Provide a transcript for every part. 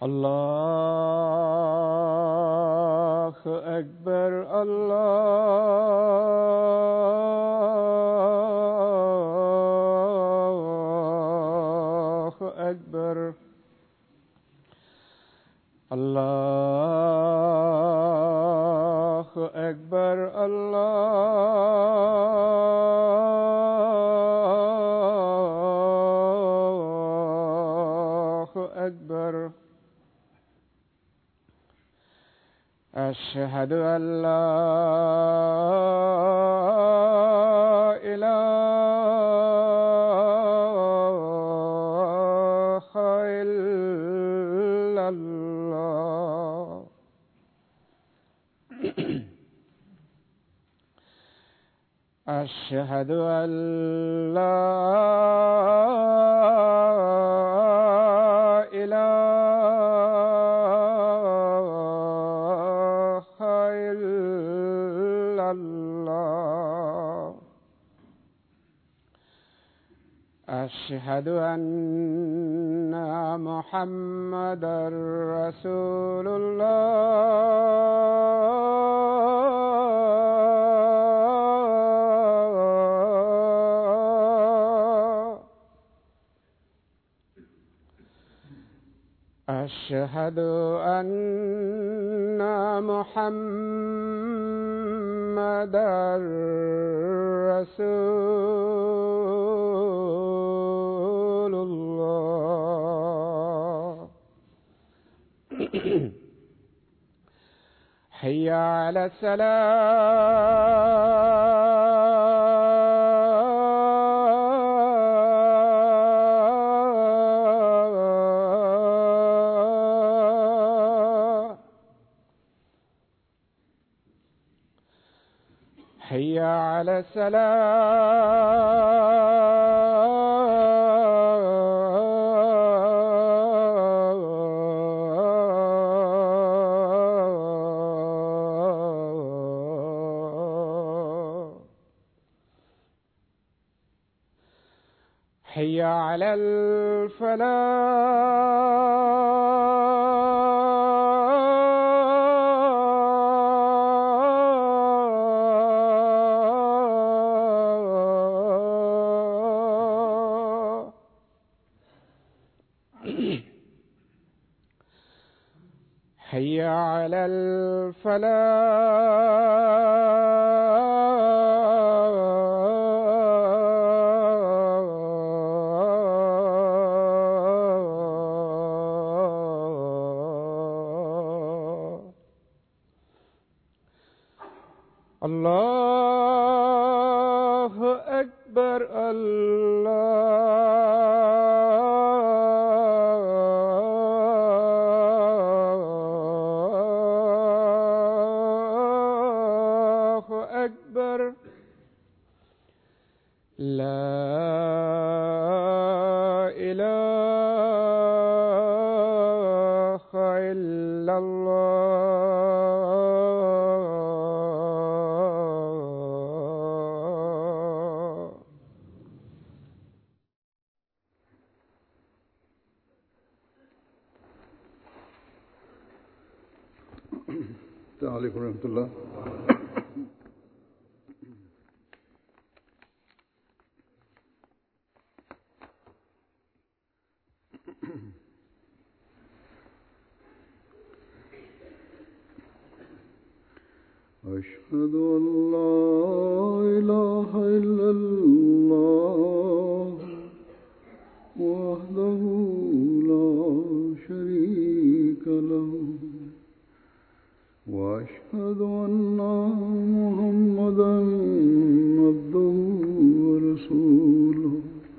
الله أكبر الله أكبر الله أكبر الله أكبر. أشهد أن لا إله إلا الله. أشهد أن لا إله إلا الله. أشهد أن محمدًا رسول الله. أشهد أن محمدًا رسول الله. حي على الصلاة. حي على الصلاة. حي على الفلاح. حي على الفلاح. الله أكبر الله أكبر. لا إله إلا الله. السلام عليكم ورحمة الله. أشهد أن لا إله إلا الله وحده لا شريك له وأشهد أن محمدًا عبده ورسوله.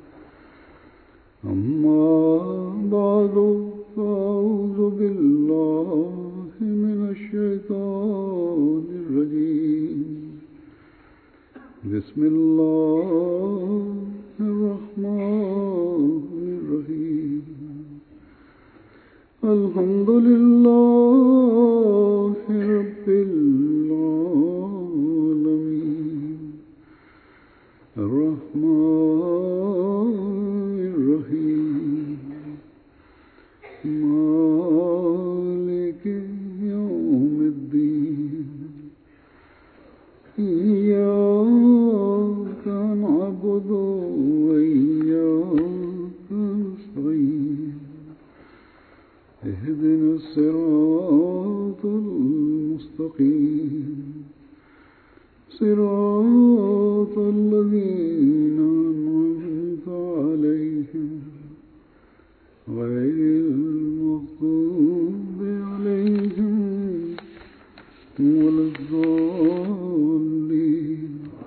أما بعد فأعوذ بالله من الشيطان الرجيم. بسم الله الرحمن الرحيم. الحمد لله رب العالمين الرحمن نعبد وإياك نستعين اهدنا الصراط المستقيم صراط الذين أنعمت عليهم غير المغضوب عليهم ولا الضالين.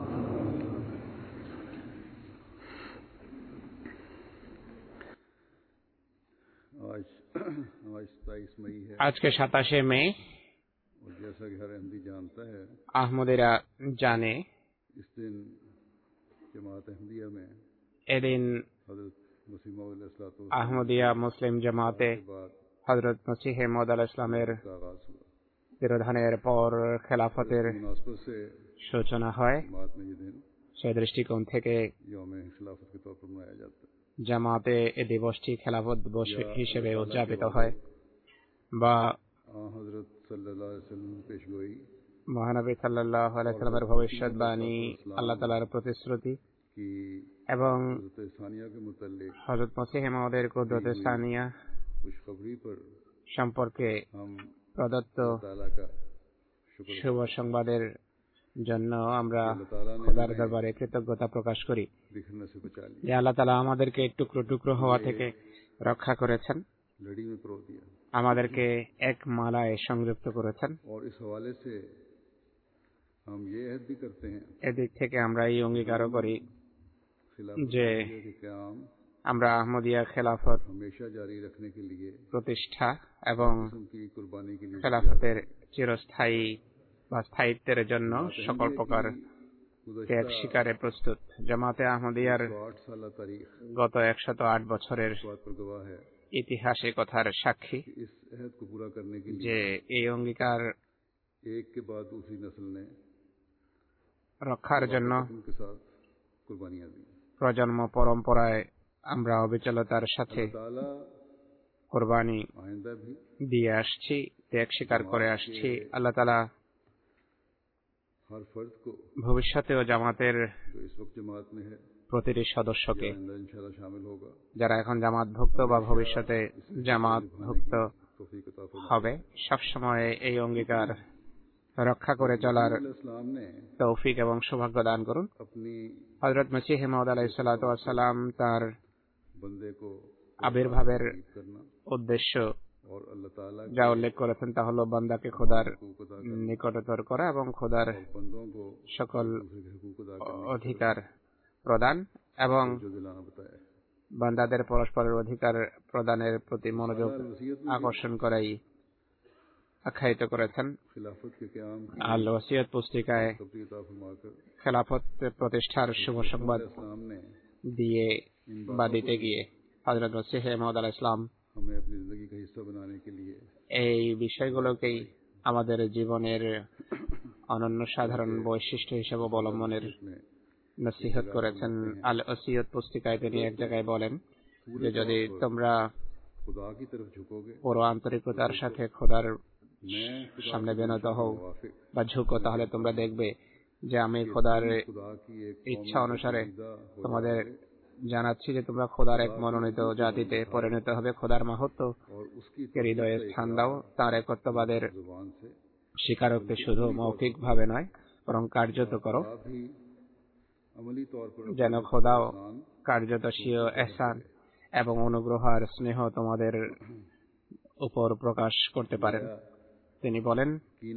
আজকে 27শে মে। আহমদীরা জানে এদিন আহমদিয়া মুসলিম জামাতে হযরত মসিহ মাউদ আলাইহিস সালামের তিরোধানের পর খেলাফতের সূচনা হয়। সেই দৃষ্টিকোণ থেকে জামাতে এ দিবসটি খেলাফত দিবস হিসেবে উদযাপিত হয় বা মহানবী সাল্লাল্লাহু আলাইহি সাল্লামের ভবিষ্যৎবাণী, আল্লাহ তাআলার প্রতিশ্রুতি এবং হযরত মসিহ মাউদের কুদরতে সানিয়া সম্পর্কে প্রদত্ত শুভ সংবাদের জন্য আমরা খোদার দরবারে কৃতজ্ঞতা প্রকাশ করি যে আল্লাহ তাআলা আমাদেরকে টুকরো টুকরো হওয়া থেকে রক্ষা করেছেন, আমাদেরকে এক মালায় সংযুক্ত করেছেন। এদিক থেকে আমরা এই অঙ্গীকারও করি যে আমরা আহমদিয়া খেলাফত প্রতিষ্ঠা এবং খেলাফতের চিরস্থায়ী বা স্থায়িত্বের জন্য সকল প্রকার ত্যাগ স্বীকারে প্রস্তুত। জামাতে আহমদিয়ার গত 108 বছরের ইতিহাস এ কথার সাক্ষী যে এই অঙ্গীকার রক্ষার জন্য প্রজন্ম পরম্পরায় আমরা অবিচলতার সাথে কোরবানি দিয়ে আসছি, ত্যাগ স্বীকার করে আসছি। আল্লাহ তাআলা ভবিষ্যতেও জামাতের প্রতিটি সদস্যকে, যারা এখন জামাতভুক্ত বা ভবিষ্যতে জামাতভুক্ত হবে, সবসময় এই অঙ্গীকার রক্ষা করে চলার তৌফিক এবং সৌভাগ্য দান করুন। হযরত মসিহ মাউদ আলাইহিস সালাতু ওয়াস সালাম তার আবির্ভাবের উদ্দেশ্য যা উল্লেখ করেছেন তা হলো বান্দাকে খোদার নিকটতর করা এবং খোদার সকল অধিকার প্রদান এবং বান্দাদের পরস্পরের অধিকার প্রদানের প্রতি মনোযোগ আকর্ষণ করাই আখ্যায়িত করেছেন। আল ওসিয়ত পুস্তিকায় খেলাফত প্রতিষ্ঠার শুভ সংবাদ দিয়ে বা দিতে গিয়ে হযরত মসিহ মাউদ আলাইহিস সালাম এই বিষয়গুলোকেই আমাদের জীবনের অনন্য সাধারণ বৈশিষ্ট্য হিসেবে অবলম্বনের নসিহত করেছেন। আল ওসিয়ত পুস্তিকায় তিনি এক জায়গায় বলেন যে যদি তোমরা পুরো আন্তরিকতার সাথে খোদার সামনে বিনত হও বা ঝুঁকো, তাহলে তোমরা দেখবে যে আমি খোদার ইচ্ছা অনুসারে তোমাদের জানাচ্ছি যে তোমরা খোদার এক মনোনীত জাতিতে পরিণত হবে। খোদার মাহাত্ম্য হৃদয়ে স্থান দাও, তার একত্ববাদের স্বীকারোক্তি শুধু মৌখিক ভাবে নয় বরং কার্যত করো, যেন খোদাও কার্যত স্বীয় ইহসান এবং অনুগ্রহ আর স্নেহ তোমাদের উপর প্রকাশ করতে পারেন। তিনি বলেন,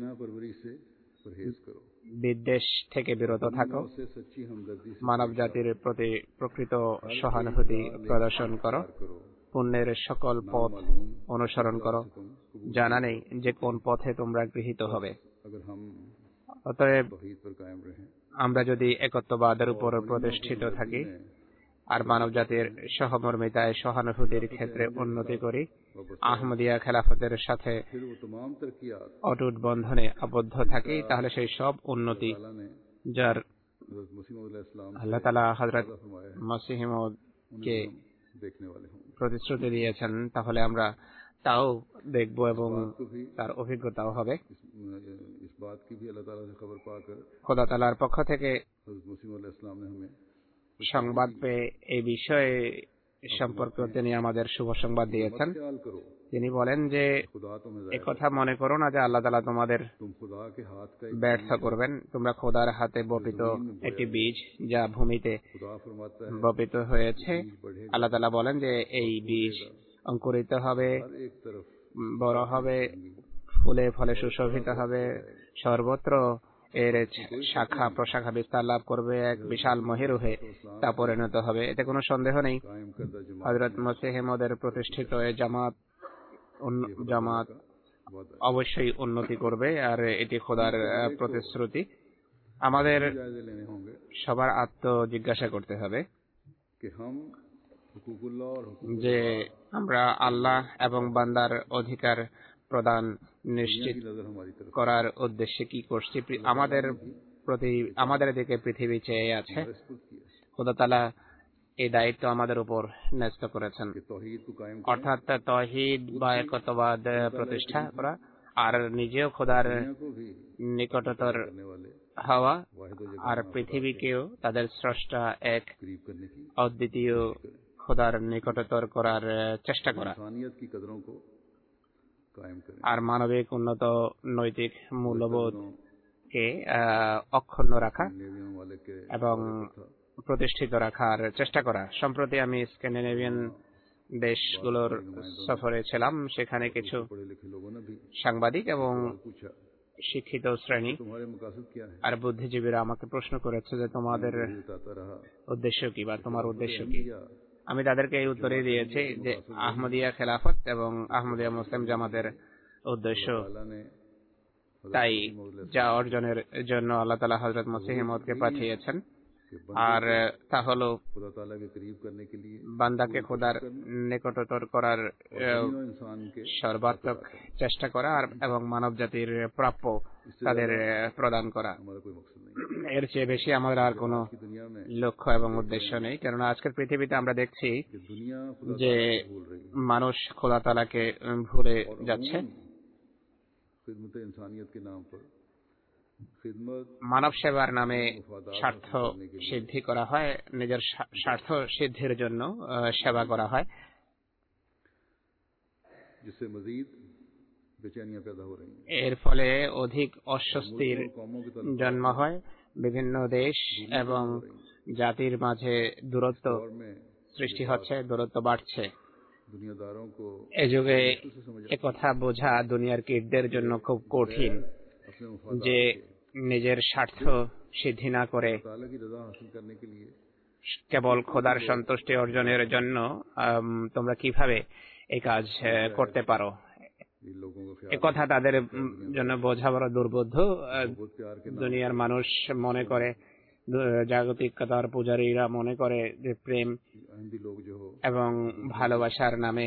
বিদ্বেষ থেকে বিরত থাকো, মানব জাতির প্রতি প্রকৃত সহানুভূতি প্রদর্শন করো, পুণ্যের সকল পথ অনুসরণ করো, জানা নেই যে কোন পথে তোমরা গৃহীত হবে। অতএব আমরা যদি একত্ববাদের উপর প্রতিষ্ঠিত থাকি আর মানব জাতির সহমর্মিতায় সহানুভূতির ক্ষেত্রে উন্নতি করি, আহমদিয়া খেলাফতের সাথে অটুট বন্ধনে আবদ্ধ থাকি, তাহলে সেই সব উন্নতি যার আল্লাহ তাআলা হযরত মসিহ মাউদকে প্রতিশ্রুতি দিয়েছেন, তাহলে আমরা তাও দেখব এবং তার অভিজ্ঞতাও হবে। খোদা তাআলার পক্ষ থেকে সংবাদ পেয়ে এই বিষয়ে সম্পর্কে তিনি আমাদের শুভ সংবাদ দিয়েছেন। তিনি বলেন যে একথা মনে করো না যে আল্লাহ তাআলা তোমাদের ব্যর্থ করবেন। তোমরা খোদার হাতে বপিত একটি বীজ যা ভূমিতে বপিত হয়েছে। আল্লাহ তাআলা বলেন যে এই বীজ অঙ্কুরিত হবে, বড় হবে, ফুলে ফলে সুশোভিত হবে, সর্বত্র এর শাখা প্রশাখা বিস্তার লাভ করবে, এক বিশাল মহিরুহে তা পরিণত হবে। এতে কোনো সন্দেহ নেই। হযরত মসিহ মওউদের প্রতিষ্ঠিত এই জামাত অবশ্যই উন্নতি করবে, আর এটি খোদার প্রতিশ্রুতি। আমাদের সবার জিজ্ঞাসা করতে হবে যে আমরা আল্লাহ এবং বান্দার অধিকার প্রদান নিশ্চিত করার উদ্দেশ্যে কি করছি। আমাদের দিকে পৃথিবী চেয়ে আছে। খোদা তাআলা এই দায়িত্ব আমাদের উপর ন্যস্ত করেছেন, অর্থাৎ তাওহীদ বা একত্ববাদ প্রতিষ্ঠা করা আর নিজেও খোদার নিকটতর হওয়া, আর পৃথিবীকেও তাদের স্রষ্টা এক অদ্বিতীয় খোদার নিকটতর করার চেষ্টা করা, আর মানবিক উন্নত নৈতিক মূল্যবোধকে অক্ষুণ্ণ রাখা এবং প্রতিষ্ঠিত রাখার চেষ্টা করা। সম্প্রতি আমি স্ক্যান্ডিনেভিয়ান দেশগুলোর সফরে ছিলাম। সেখানে কিছু সাংবাদিক এবং শিক্ষিত শ্রেণী আর বুদ্ধিজীবীরা আমাকে প্রশ্ন করেছে যে তোমাদের উদ্দেশ্য কি বা তোমার উদ্দেশ্য কি। আমি তাদেরকে এই উত্তরই দিয়েছি যে আহমদিয়া খেলাফত এবং আহমদিয়া মুসলিম জামাতের উদ্দেশ্য তাই যা অর্জনের জন্য আল্লাহ তাআলা হযরত মসিহ মওউদকে পাঠিয়েছেন, আর তা হলো বান্দাকে খোদার নিকটতর করার সর্বাত্মক চেষ্টা করা এবং মানব জাতির প্রাপ্য তাদের প্রদান করা। এর চেয়ে বেশি আমাদের আর কোনো লক্ষ্য এবং উদ্দেশ্য নেই, কারণ আজকের পৃথিবীতে আমরা দেখছি যে মানুষ খোদা তাআলাকে ভুলে যাচ্ছে। মানব সেবার নামে স্বার্থ সিদ্ধি করা হয়, নিজের স্বার্থ সিদ্ধির জন্য সেবা করা হয়। এর ফলে অধিক অস্বস্তির জন্ম হয়, বিভিন্ন দেশ এবং জাতির মাঝে দূরত্ব সৃষ্টি হচ্ছে, দূরত্ব বাড়ছে। এ যুগে একথা বোঝা দুনিয়ার কীটদের জন্য খুব কঠিন যে নিজের স্বার্থ সিদ্ধি না করে কেবল খোদার সন্তুষ্টি অর্জনের জন্য তোমরা কিভাবে এই কাজ করতে পারো। একথা তাদের জন্য বোঝা বড় দুর্বোধ্য। দুনিয়ার মানুষ মনে করে, জাগতিকতার পূজারীরা মনে করে যে প্রেম এবং ভালোবাসার নামে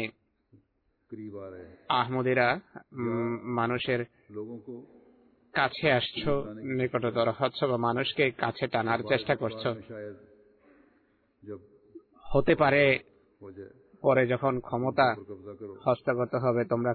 আহমদিরা মানুষের কাছে আসছো, নিকটতর হচ্ছ বা মানুষকে কাছে টানার চেষ্টা করছো। হতে পারে পরে যখন ক্ষমতা হস্তগত হবে, তোমরা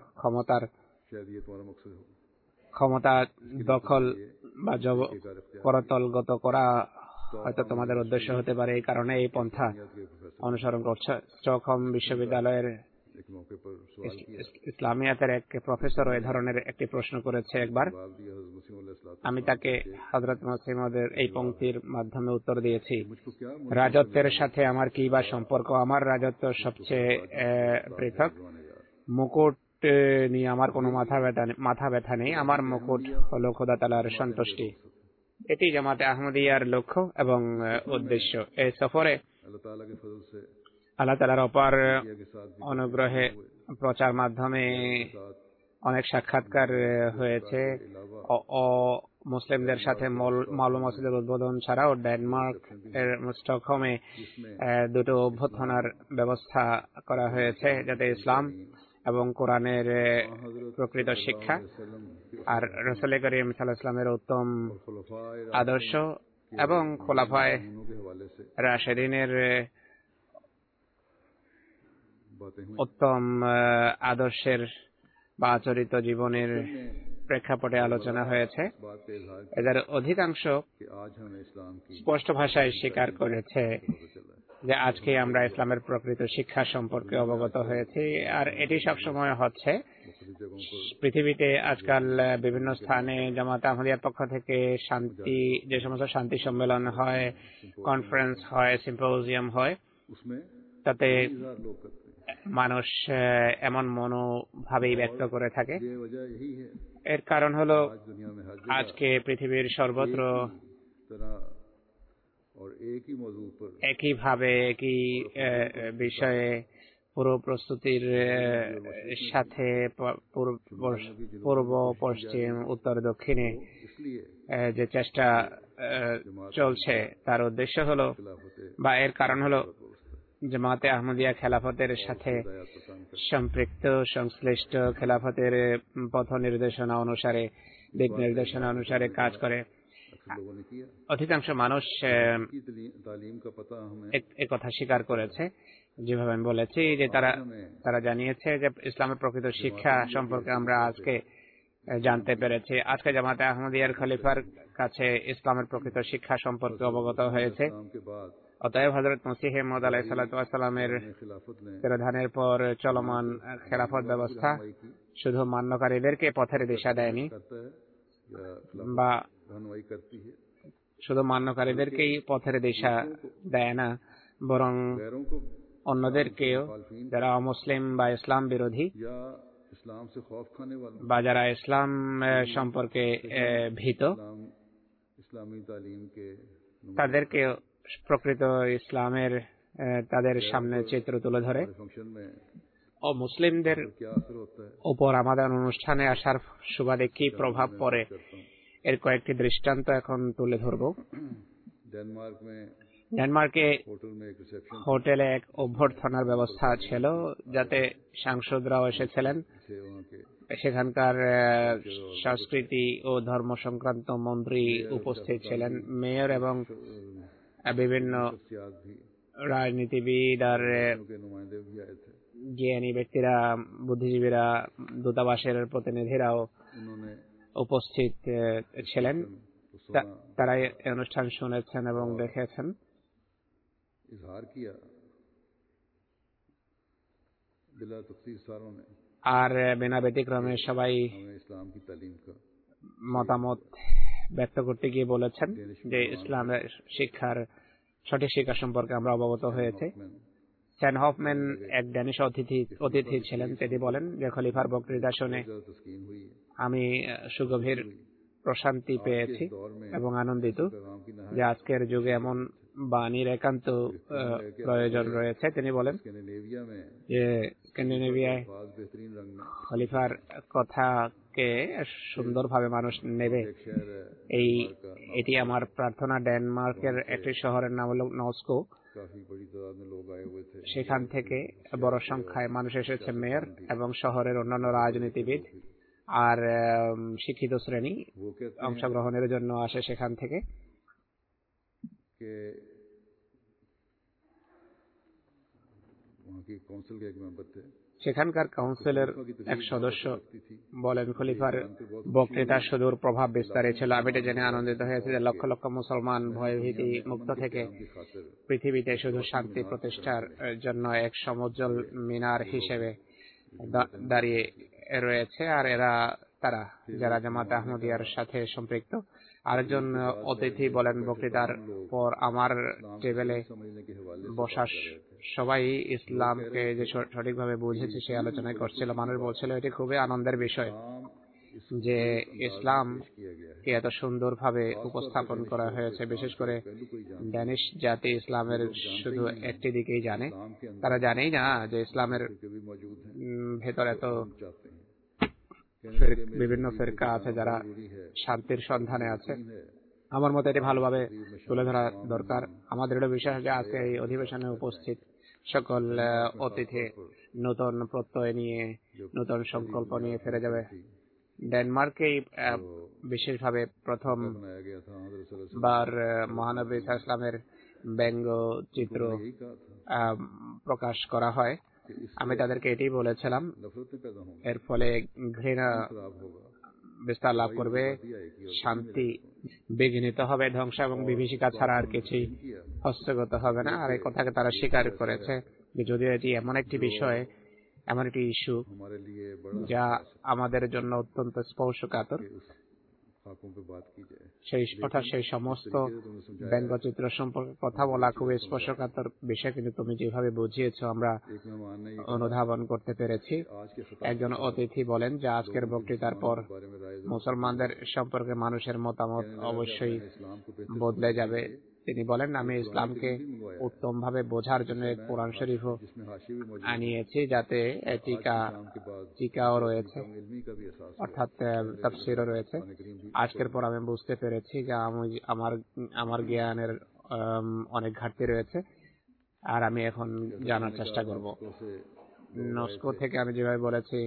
ক্ষমতা দখল বা করতলগত করা হয়তো তোমাদের উদ্দেশ্য হতে পারে। এই কারণে এই পন্থা অনুসরণ করছে। স্টকহোম বিশ্ববিদ্যালয়ের ইসলামিয়াতের এক প্রফেসর এই ধরনের একটি প্রশ্ন করেছে একবার। আমি তাকে হযরত মসিহ মওউদের এই পংক্তির মাধ্যমে উত্তর দিয়েছি, রাজত্বের সাথে আমার কি বা সম্পর্ক? আমার রাজত্ব সবচেয়ে পৃথক। মুকুট নিয়ে আমার কোনো মাথা ব্যথা নেই। আমার মুকুট হলো খোদা তাআলার সন্তুষ্টি। এটি জামাতে আহমদিয়ার লক্ষ্য এবং উদ্দেশ্য। এই সফরে আল্লাহ তাআলার অপার অনুগ্রহে প্রচার মাধ্যমে অনেক সাক্ষাৎকার হয়েছে। মুসলিমদের সাথে মাওলানা মসজিদের উদ্বোধন ছাড়াও ডেনমার্ক এর স্টকহোমে দুটো অভ্যর্থনার ব্যবস্থা করা হয়েছে, যাতে ইসলাম এবং কোরআনের প্রকৃত শিক্ষা আর রাসূল করিম সাল্লাল্লাহু আলাইহি ওয়াসাল্লামের উত্তম আদর্শ এবং খোলাফায়ে রাশিদিনের উত্তম আদর্শের বা আচরিত জীবনের প্রেক্ষাপটে আলোচনা হয়েছে। इस बात का इजहार किया এদের অধিকাংশ कि आज हमें इस्लाम की স্পষ্ট ভাষায় স্বীকার করেছে पता चला है। যে আজকে আমরা ইসলামের প্রকৃত শিক্ষা সম্পর্কে অবগত হয়েছি। আর এটি সবসময় হচ্ছে मुख्तलिफ जगहों पर পৃথিবীতে আজকাল বিভিন্ন স্থানে জামাত আহমদিয়ার পক্ষ থেকে শান্তি, যে সমস্ত শান্তি সম্মেলন হয়, কনফারেন্স হয়, সিম্পোজিয়াম হয়, उसमें তাতে 20,000 लोग करते हैं। মানুষ এমন মনোভাবেই ব্যক্ত করে থাকে। ये वजह यही है এর কারণ হলো आज दुनिया में हर जगह আজকে পৃথিবীর সর্বত্র एक ही तरह और एक ही मौजू पर একইভাবে একই বিষয়ে পুরো প্রস্তুতির সাথে পূর্ব পশ্চিম উত্তর দক্ষিণে इसलिए যে চেষ্টা চলছে, তার উদ্দেশ্য হলো বা এর কারণ হলো জামাতে আহমদিয়া খেলাফতের সাথে সম্পৃক্ত সংশ্লিষ্ট খেলাফতের পথ নির্দেশনা অনুসারে, দিক নির্দেশনা অনুসারে কাজ করে। लोगों ने किया অধিকাংশ মানুষ की तालीम का पता हमें একথা স্বীকার করেছে, যেভাবে আমি বলেছি যে তারা জানিয়েছে যে ইসলামের প্রকৃত শিক্ষা সম্পর্কে আমরা আজকে জানতে পেরেছি। আজকে জামাতে আহমদিয়ার খলিফার কাছে ইসলামের প্রকৃত শিক্ষা সম্পর্কে অবগত হয়েছে। इस्लाम के बाद অতএব হযরত মসিহ মউদ আলাইহিস সালামের खिलाफत ने তিরোধানের পর চলমান খেলাফত ব্যবস্থা শুধু মান্যকারীদেরকে পথের দিশা দেয়নি करता है या বা रहनुमाई करती है, শুধু মান্যকারীদেরকেই পথের দিশা দেয় না, বরং गैरों को অন্যদেরকেও, যারা অমুসলিম বা ইসলাম বিরোধী या इस्लाम से खौफ खाने वालों বা যারা ইসলাম সম্পর্কে ভীত, इस्लामी तालीम के তাদেরকে প্রকৃত ইসলামের তাদের সামনে চিত্র তুলে ধরে फंक्शन में ও মুসলিমদের क्या असर होता है উপর আমাদের অনুষ্ঠানে আসার সুবাদে কি প্রভাব পড়ে करता हूँ। এর কয়েকটি দৃষ্টান্ত এখন তুলে ধরব। डेनमार्क में ডেনমার্কে होटल में एक रिसेप्शन হোটেলে এক অভ্যর্থনার ব্যবস্থা ছিল, যাতে সাংসদরাও এসেছিলেন। थे वहाँ के সেখানকার সংস্কৃতি ও ধর্ম সংক্রান্ত মন্ত্রী উপস্থিত ছিলেন, মেয়র এবং বিভিন্ন शख्सियात भी রাজনীতিবিদ আর के नुमाइंदे भी आए थे। জ্ঞানী ব্যক্তিরা, বুদ্ধিজীবীরা, দূতাবাসের প্রতিনিধিরাও उन्होंने উপস্থিত ছিলেন। तो सुना তারা এই অনুষ্ঠান শুনেছেন এবং দেখেছেন। इजहार किया बिला तफसीर सारों ने আর বিনা ব্যতিক্রমে সবাই हमें इस्लाम की तालीम का মতামত ব্যক্ত করতে গিয়ে বলেছেন যে ইসলামের শিক্ষার সঠিক শিক্ষা সম্পর্কে আমরা অবগত হয়েছে। স্যান হফম্যান এক ড্যানিশ অতিথি ছিলেন। তিনি বলেন যে খলিফার বক্তৃতা শুনে ज़्यादा तस्कीन हुई है। আমি সুগভীর প্রশান্তি পেয়েছি এবং আনন্দিত पैगाम की नहायत যে আজকের যুগে এমন বাণীর একান্ত প্রয়োজন রয়েছে। তিনি বলেন स्कैंडिनेविया में যে স্ক্যান্ডিনেভিয়ায় अल्फाज बेहतरीन रंग में খলিফার কথাকে সুন্দরভাবে মানুষ নেবে। एक शहर है এটি আমার প্রার্থনা। ডেনমার্কের একটি শহরের নাম হল নস্কো। काफी बड़ी तादाद में लोग आए हुए थे। সেখান থেকে বড় সংখ্যায় মানুষ এসেছে, মেয়র এবং শহরের অন্যান্য রাজনীতিবিদ আর শিক্ষিত শ্রেণী वो कहते অংশগ্রহণের জন্য আসে সেখান থেকে। कि वहाँ की काउंसिल के एक मेंबर थे, সেখানকার কাউন্সিলের এক সদস্য लगती थी বলেন, খলিফার বক্তৃতা সুদূর প্রভাব বিস্তারী ছিল। আমি এটা জেনে আনন্দিত হয়েছে যে লক্ষ লক্ষ মুসলমান ভয়ভীতি মুক্ত থেকে की खातिर পৃথিবীতে শুধু শান্তি প্রতিষ্ঠার জন্য এক সমুজ্জ্বল মিনার হিসেবে দাঁড়িয়ে রয়েছে। আর তারা যারা জামাত আহমদিয়ার সাথে সম্পৃক্ত। আরেকজন অতিথি বলেন, বক্তৃতার পর আমার টেবিলে समझने के हवाले বসা সবাই ইসলামকে যে সঠিকভাবে বুঝেছে সেই আলোচনায় করছিল। মানুষ বলছিল এটি খুবই আনন্দের বিষয় যে ইসলামকে এত সুন্দরভাবে উপস্থাপন করা হয়েছে। বিশেষ করে ড্যানিশ জাতি ইসলামের শুধু একটি দিকেই জানে, তারা জানেই না যে ইসলামের भी मौजूद हैं, ভেতর এত चाहते हैं বিভিন্ন ফিরকা আছে যারা শান্তির সন্ধানে আছে। আমার মতে এটি ভালোভাবে তুলে ধরা দরকার। আমাদের দৃঢ় বিশ্বাস যে আজকে এই অধিবেশনে উপস্থিত সকল অতিথি নতুন প্রত্যয় নিয়ে, নতুন সংকল্প নিয়ে ফিরে যাবে। ডেনমার্কেই বিশেষভাবে প্রথম बनाया गया था। हज़रत सल्लल्लाहु বার মহানবী ইসলামের ব্যঙ্গ চিত্র अलैहि वसल्लम ने कहा था প্রকাশ করা হয়। আমি তাদেরকে এটাই বলেছিলাম, नफरतें पैदा होंगी, এর ফলে ঘৃণা खराब होगा, বিস্তার লাভ করবে, শান্তি বিঘ্নিত হবে, ধ্বংস এবং বিভীষিকা ছাড়া আর কিছুই হস্তগত হবে না। আর এই কথাকে তারা স্বীকার করেছে যে যদিও এটি এমন একটি বিষয়, এমন একটি ইস্যু যা আমাদের জন্য অত্যন্ত স্পর্শকাতর, সেই সমস্ত ব্যঙ্গচিত্র সম্পর্কে কথা বলা খুবই স্পর্শকাতর বিষয়, কিন্তু তুমি যেভাবে বুঝিয়েছ আমরা অনুধাবন করতে পেরেছি। একজন অতিথি বলেন যে আজকের বক্তৃতার পর মুসলমানদের সম্পর্কে মানুষের মতামত অবশ্যই বদলে যাবে। তিনি বলেন, আমি ইসলামকে উত্তমভাবে বোঝার জন্য এক কোরআন শরীফও আনিয়েছি, যাতে টিকাও রয়েছে, অর্থাৎ তাফসীরও রয়েছে। আজকের পর আমি বুঝতে পেরেছি যে আমার জ্ঞানের অনেক ঘাটতি রয়েছে, আর আমি এখন জানার চেষ্টা করব। নস্কো থেকে আমি যেভাবে বলেছি,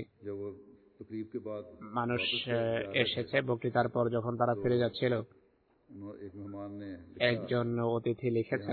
মানুষ এসেছে বক্তৃতার পর, যখন তারা ফিরে যাচ্ছিল, একজন অতিথি লিখেছেন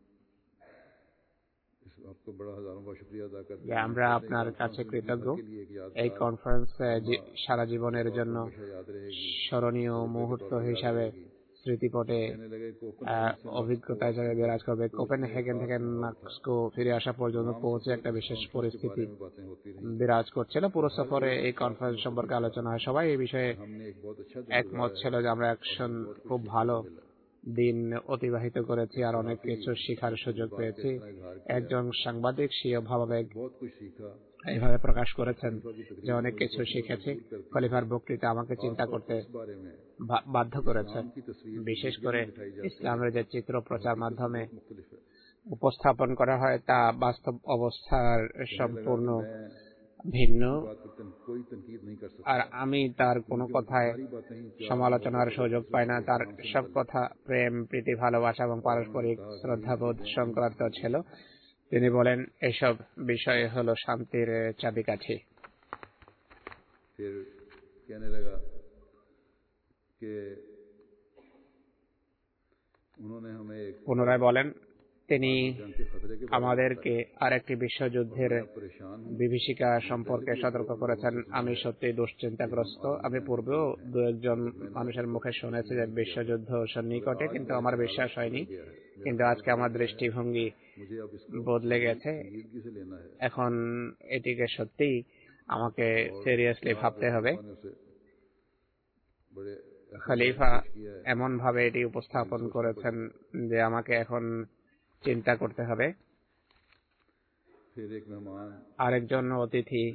যে আমরা আপনার কাছে কৃতজ্ঞ, এই কনফারেন্স সারা জীবনের জন্য স্মরণীয় মুহূর্ত হিসাবে স্মৃতিপটে অভিজ্ঞতা হিসাবে বিরাজ করবে। কোপেনহেগেন থেকে মস্কো ফিরে আসা পর্যন্ত পৌঁছে একটা বিশেষ পরিস্থিতি বিরাজ করছিল। পুরো সফরে এই কনফারেন্স সম্পর্কে আলোচনা হয়। সবাই এই বিষয়ে একমত ছিল যে আমরা খুব ভালো দিন অতিবাহিত করেছি আর অনেক কিছু শিখার সুযোগ পেয়েছি। একজন সাংবাদিক স্বীয় ভাবাবেগ এইভাবে প্রকাশ করেছেন যে অনেক কিছু শিখেছি। খলিফার বক্তৃতা আমাকে চিন্তা করতে বাধ্য করেছে, বিশেষ করে ইসলামের যে চিত্র প্রচার মাধ্যমে উপস্থাপন করা হয় তা বাস্তব অবস্থার সম্পূর্ণ ভিন্ন, আর আমি তার কোনো কথায় সমালোচনার সুযোগ পাই না। তার সব কথা প্রেম, প্রীতি, ভালোবাসা এবং পারস্পরিক শ্রদ্ধাবোধ সংক্রান্ত ছিল। তিনি বলেন, এসব বিষয় হলো শান্তির চাবিকাঠি। পুনরায় বলেন, তিনি আমাদেরকে আরেকটি বিশ্বযুদ্ধের বিভীষিকা সম্পর্কে সতর্ক করেছেন। আমি সত্যি দুশ্চিন্তাগ্রস্ত। আমি পূর্বেও দু একজন মানুষের মুখে শুনেছি যে বিশ্বযুদ্ধ সন্নিকটে, কিন্তু আমার বিশ্বাস হয়নি। কিন্তু আজকে আমার দৃষ্টিভঙ্গি বদলে গেছে। এখন এটিকে সত্যি আমাকে সিরিয়াসলি ভাবতে হবে। খলিফা এমন ভাবে এটি উপস্থাপন করেছেন যে আমাকে এখন চিন্তা করতে হবে। আরেকজন অতিথি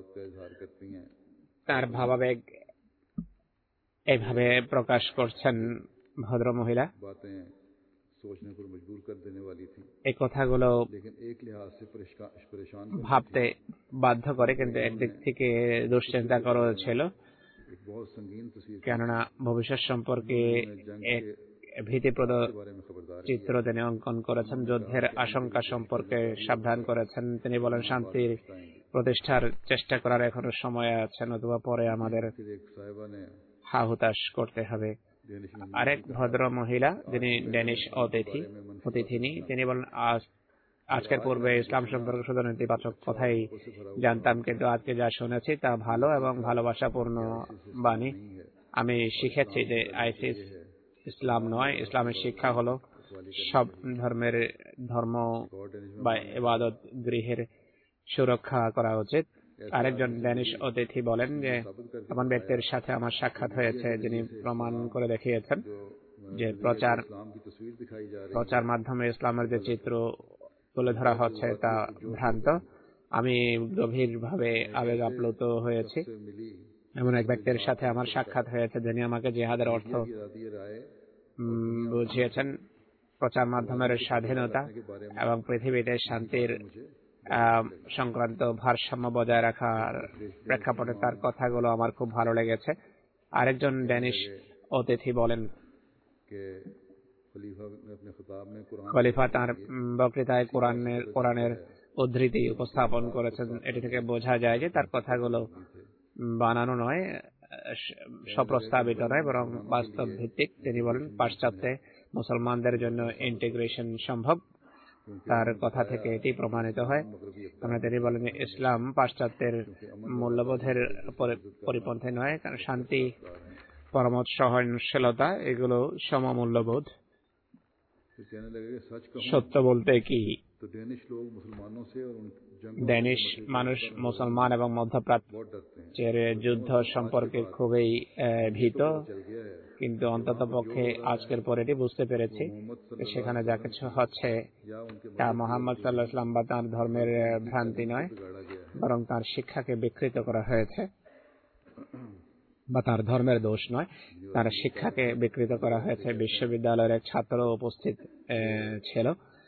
তার ভাবাবেগ এইভাবে প্রকাশ করছেন, ভদ্র মহিলা, এই কথাগুলো ভাবতে বাধ্য করে, কিন্তু একদিক থেকে দুশ্চিন্তাকর ছিল, কেননা ভবিষ্যৎ সম্পর্কে এক ভীতিপ্রদ চিত্র তিনি অঙ্কন করেছেন। যুদ্ধের আশঙ্কা সম্পর্কে সাবধান করেছেন। তিনি বলেন, শান্তির প্রতিষ্ঠার চেষ্টা করার এখনো সময় আছে, নতুবা পরে আমাদের হাহুতাশ করতে হবে। আরেক ভদ্র মহিলা, যিনি ডেনিশ অতিথিনী, তিনি বলেন, আজকের পূর্বে ইসলাম সম্পর্কে শুধু নেতিবাচক কথাই জানতাম, কিন্তু আজকে যা শুনেছি তা ভালো এবং ভালোবাসাপূর্ণ বাণী। আমি শিখেছি যে আইসিস ইসলাম নয়। ইসলামের শিক্ষা হলো সব ধর্ম বা ইবাদত গৃহের সুরক্ষা করা উচিত। আরেকজন ড্যানিশ অতিথি বলেন যে এমন ব্যক্তির সাথে আমার সাক্ষাৎ হয়েছে যিনি প্রমাণ করে দেখিয়েছেন যে প্রচার মাধ্যমে ইসলামের যে চিত্র তুলে ধরা হচ্ছে তা ভ্রান্ত। আমি গভীরভাবে আবেগ আপ্লুত হয়েছি। এমন এক ব্যক্তির সাথে আমার সাক্ষাৎ হয়েছে যিনি আমাকে জিহাদের অর্থ বুঝিয়েছেন। প্রচার মাধ্যমের স্বাধীনতা এবং পৃথিবীতে শান্তির সংক্রান্ত ভারসাম্য বজায় রাখার প্রেক্ষাপটে তার কথাগুলো আমার খুব ভালো লেগেছে। আরেকজন ড্যানিশ অতিথি বলেন, খলিফা তার বক্তৃতায় কোরআনের উদ্ধৃতি উপস্থাপন করেছেন। এটি থেকে বোঝা যায় যে তার কথাগুলো বানানো নয়, স্বপ্রস্তাবিত নয়, বরং বাস্তব ভিত্তিক। তিনি বলেন, পাশ্চাত্যে মুসলমানদের জন্য ইন্টিগ্রেশন সম্ভব, তার কথা থেকে এটি প্রমাণিত হয়। তিনি বলেন ইসলাম পাশ্চাত্যের মূল্যবোধের পরিপন্থী নয়, কারণ শান্তি, পরমত, সহনশীলতা এগুলো সমমূল্যবোধ। সত্য বলতে কি, ডেনিশ মানুষ মুসলমান এবং মধ্যপ্রাচ্যের যুদ্ধ সম্পর্কে খুবই ভীত, কিন্তু অন্ততপক্ষে আজকের পর এটি বুঝতে পেরেছি সেখানে যা কিছু হচ্ছে তা মুহাম্মদ সাল্লাল্লাহু আলাইহি ওয়াসাল্লাম বা তাঁর ধর্মের ভ্রান্তি নয়, বরং তার শিক্ষাকে বিকৃত করা হয়েছে, বা তার ধর্মের দোষ নয়, তার শিক্ষাকে বিকৃত করা হয়েছে। বিশ্ববিদ্যালয়ের এক ছাত্র উপস্থিত ছিল,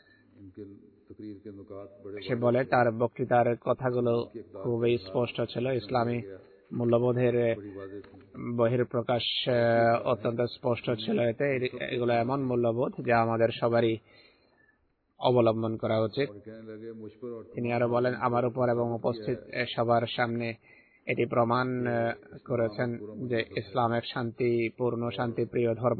সে বলে তার বক্তৃতার কথাগুলো খুবই স্পষ্ট ছিল। ইসলামী মূল্যবোধের বহিঃপ্রকাশ অত্যন্ত স্পষ্ট ছিল। এগুলো এমন মূল্যবোধ যা আমাদের সবারই অবলম্বন করা উচিত। তিনি আরো বলেন, আমার উপর এবং উপস্থিত সবার সামনে এটি প্রমাণ করেছেন যে ইসলাম এক শান্তিপূর্ণ, শান্তিপ্রিয় ধর্ম।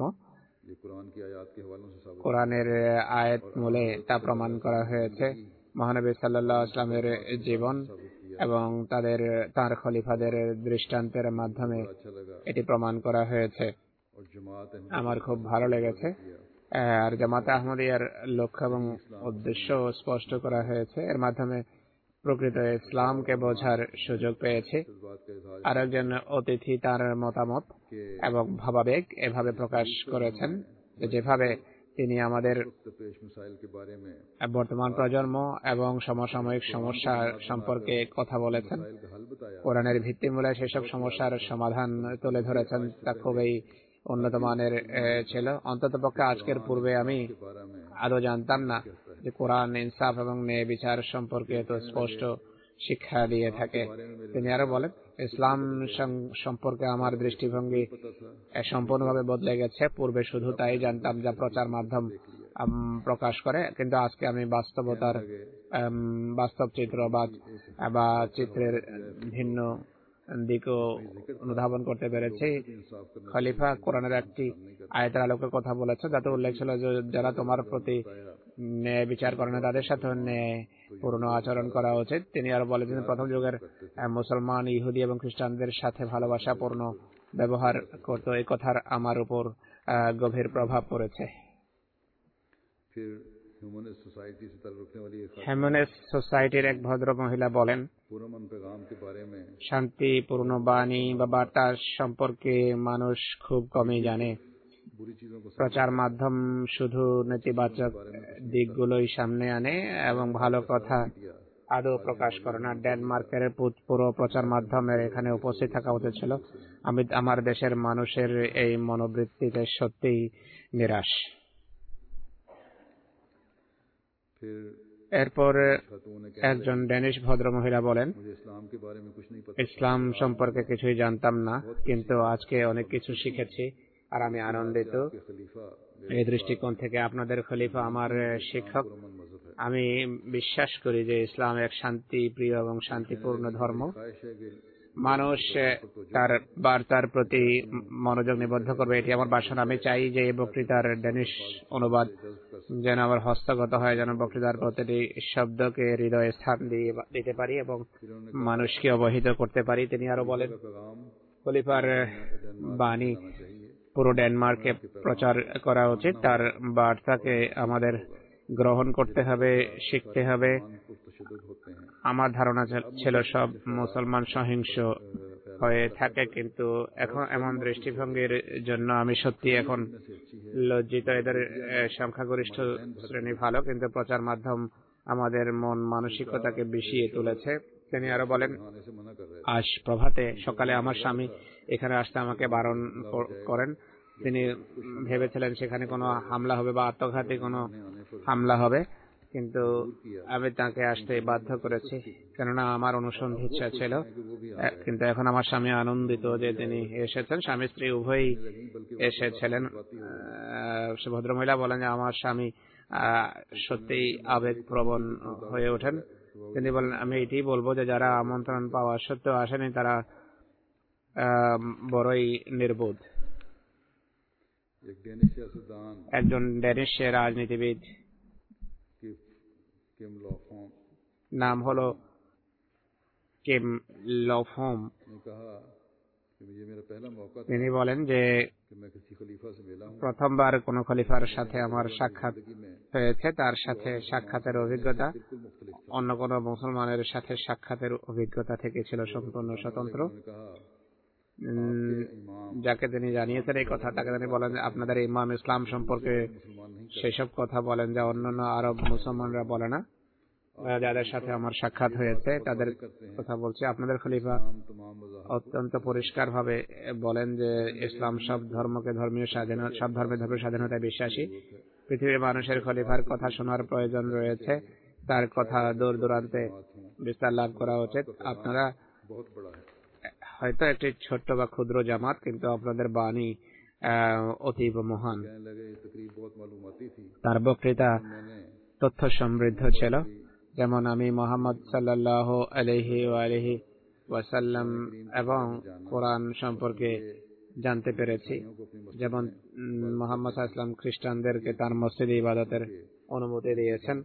কোরআনের আয়াত মূলে তা প্রমাণ করা হয়েছে। মহানবী সাল্লাল্লাহু আলাইহি ওয়াসাল্লামের জীবন এবং তার খলিফাদের দৃষ্টান্তের মাধ্যমে এটি প্রমাণ করা হয়েছে। আমার খুব ভালো লেগেছে। আর জামাতে আহমদিয়ার লক্ষ্য এবং উদ্দেশ্য স্পষ্ট করা হয়েছে। এর মাধ্যমে প্রকৃত ইসলামকে বোঝার সুযোগ পেয়েছি। আরেকজন অতিথি তার মতামত এবং ভাবাবেগ এভাবে প্রকাশ করেছেন যেভাবে তিনি আমাদের বর্তমান প্রজন্ম এবং সমসাময়িক সমস্যা সম্পর্কে কথা বলেছেন। কোরআনের ভিত্তিমূলে সেসব সমস্যার সমাধান তুলে ধরেছেন, তা খুবই উন্নত মানের ছিল। অন্ততপক্ষে আজকের পূর্বে আমি আদৌ জানতাম না যে কোরআন ইনসাফ এবং ন্যায় বিচার সম্পর্কে এত স্পষ্ট শিক্ষা দিয়ে থাকে। তিনি আরো বলেন, ইসলাম সম্পর্কে আমার দৃষ্টিভঙ্গি সম্পূর্ণভাবে বদলে গেছে। পূর্বে শুধু তাই জানতাম যা প্রচার মাধ্যম প্রকাশ করে, কিন্তু আজকে আমি বাস্তব চিত্র বা চিত্রের ভিন্ন দিকও অনুধাবন করতে পেরেছি। খলিফা কোরআনের একটি আয়াতের আলোকে কথা বলেছে, যাতে উল্লেখ ছিল যে যারা তোমার প্রতি ন্যায় বিচার করে না তাদের সাথে ন্যায় পূর্ণ আচরণ করা উচিত। তিনি আরো বলেছেন, প্রথম যুগের মুসলমান ইহুদি এবং খ্রিস্টানদের সাথে ভালোবাসা পূর্ণ ব্যবহার করত। এই কথার আমার উপর গভীর প্রভাব পড়েছে। হিউম্যানিস্ট সোসাইটির এক ভদ্র মহিলা বলেন, শান্তিপূর্ণ বাণী বা বার্তা সম্পর্কে মানুষ খুব কমই জানে। প্রচার মাধ্যম শুধু নেতিবাচক দিকগুলোই সামনে আনে এবং ভালো কথা আদৌ প্রকাশ করে না। ডেনমার্কের পুরো প্রচার মাধ্যমের এখানে উপস্থিত থাকা উচিত ছিল। আমি আমার দেশের মানুষের এই মনোবৃত্তিতে সত্যিই নিরাশ। এরপর একজন ডেনিশ ভদ্রমহিলা বলেন, ইসলাম সম্পর্কে কিছুই জানতাম না, কিন্তু আজকে অনেক কিছু শিখেছি আর আমি আনন্দিত। এই দৃষ্টিকোণ থেকে আপনাদের খলিফা আমার শিক্ষক। আমি বিশ্বাস করি যে ইসলাম এক শান্তিপ্রিয় এবং শান্তিপূর্ণ ধর্ম। মানুষ তার বার্তার প্রতি মনোযোগ নিবদ্ধ করবে, এটি আমার বাসনা। আমি চাই যে এই বক্তৃতার ডেনিশ অনুবাদ যেন আমার হস্তগত হয়, যেন বক্তৃতার প্রতিটি শব্দকে হৃদয়ে স্থান দিতে পারি এবং মানুষকে অবহিত করতে পারি। তিনি আরো বলেন, খলিফার বাণী পুরো ডেনমার্কে প্রচার করা উচিত। তার বার্তাকে আমাদের গ্রহণ করতে হবে, শিখতে হবে। আমার ধারণা ছিল সব মুসলমান সহিংস হয়ে থাকে, কিন্তু এখন এমন দৃষ্টিভঙ্গির জন্য আমি সত্যি এখন লজ্জিত। এদের সংখ্যাগরিষ্ঠ শ্রেণী ভালো, কিন্তু প্রচার মাধ্যম আমাদের মন মানসিকতাকে বিষিয়ে তুলেছে। তিনি আরো বলেন, আজ সকালে আমার স্বামী এখানে আসতে আমাকে বারণ করেন। তিনি ভেবেছিলেন সেখানে কোনো হামলা হবে বা আত্মঘাতী কোনো হামলা হবে, কিন্তু আমি তাকে আসতে বাধ্য করেছি, কেননা আমার অনুসন্ধান ইচ্ছা ছিল। কিন্তু এখন আমার স্বামী আনন্দিত যে তিনি এসেছেন। স্বামী স্ত্রী উভয়ই এসেছিলেন। সে ভদ্রমহিলা বলেন যে আমার স্বামী সত্যিই আবেগপ্রবণ হয়ে ওঠেন। তিনি বলেন, আমি এটি বলবো যে যারা আমন্ত্রণ পাওয়া সত্ত্বেও আসেনি তারা বড়ই নির্বোধ। একজন ডেনিশ রাজনীতিবিদ किम लॉफोम नाम हलो किम लॉफोम। ने कहा कि ये मेरा पहला मौका था তিনি বলেন যে कि मैं किसी खलीफा से मिला हूँ। প্রথমবার কোন খলিফার সাথে আমার সাক্ষাৎ হয়েছে, তার সাথে সাক্ষাতের অভিজ্ঞতা बिल्कुल मुख्तलिफ था। অন্য কোনো মুসলমানের সাথে সাক্ষাতের অভিজ্ঞতা থেকে ছিল সম্পূর্ণ স্বতন্ত্র। उन्होंने कहा आपके इमाम যাকে তিনি জানিয়েছেন এই কথা, তাকে তিনি বলেন আপনাদের ইমাম ইসলাম সম্পর্কে मुसलमान नहीं সেসব কথা বলেন যা অন্যান্য আরব মুসলমানরা বলে না। যাদের সাথে আমার সাক্ষাৎ হয়েছে তাদের কথা বলছি। আপনাদের খলিফা हम तमाम मज़ाहब অত্যন্ত পরিষ্কার ভাবে বলেন যে ইসলাম সব ধর্মকে ধর্মীয় স্বাধীনতা, সব ধর্মের ধর্মীয় স্বাধীনতায় বিশ্বাসী। পৃথিবীর মানুষের খলিফার কথা শোনার প্রয়োজন রয়েছে, তার কথা দূর দূরান্তে বিস্তার লাভ করা উচিত। আপনারা बहुत बड़ा है। হয়তো একটি ছোট্ট বা ক্ষুদ্র জামাত, কিন্তু আপনাদের বাণী অতীব মহান। कहने लगे ये तकरीब बहुत मालूमाती थी। তার বক্তৃতা मैंने তথ্য সমৃদ্ধ ছিল। যেমন আমি মোহাম্মদ সাল্লাল্লাহু আলাইহি ওয়ালিহি ওয়াসাল্লাম এবং কোরআন সম্পর্কে জানতে পেরেছি। যেমন মোহাম্মদ সাল্লাল্লাহু আলাইহি ওয়াসাল্লাম খ্রিস্টানদেরকে তার মসজিদে ইবাদতের অনুমতি দিয়েছেন,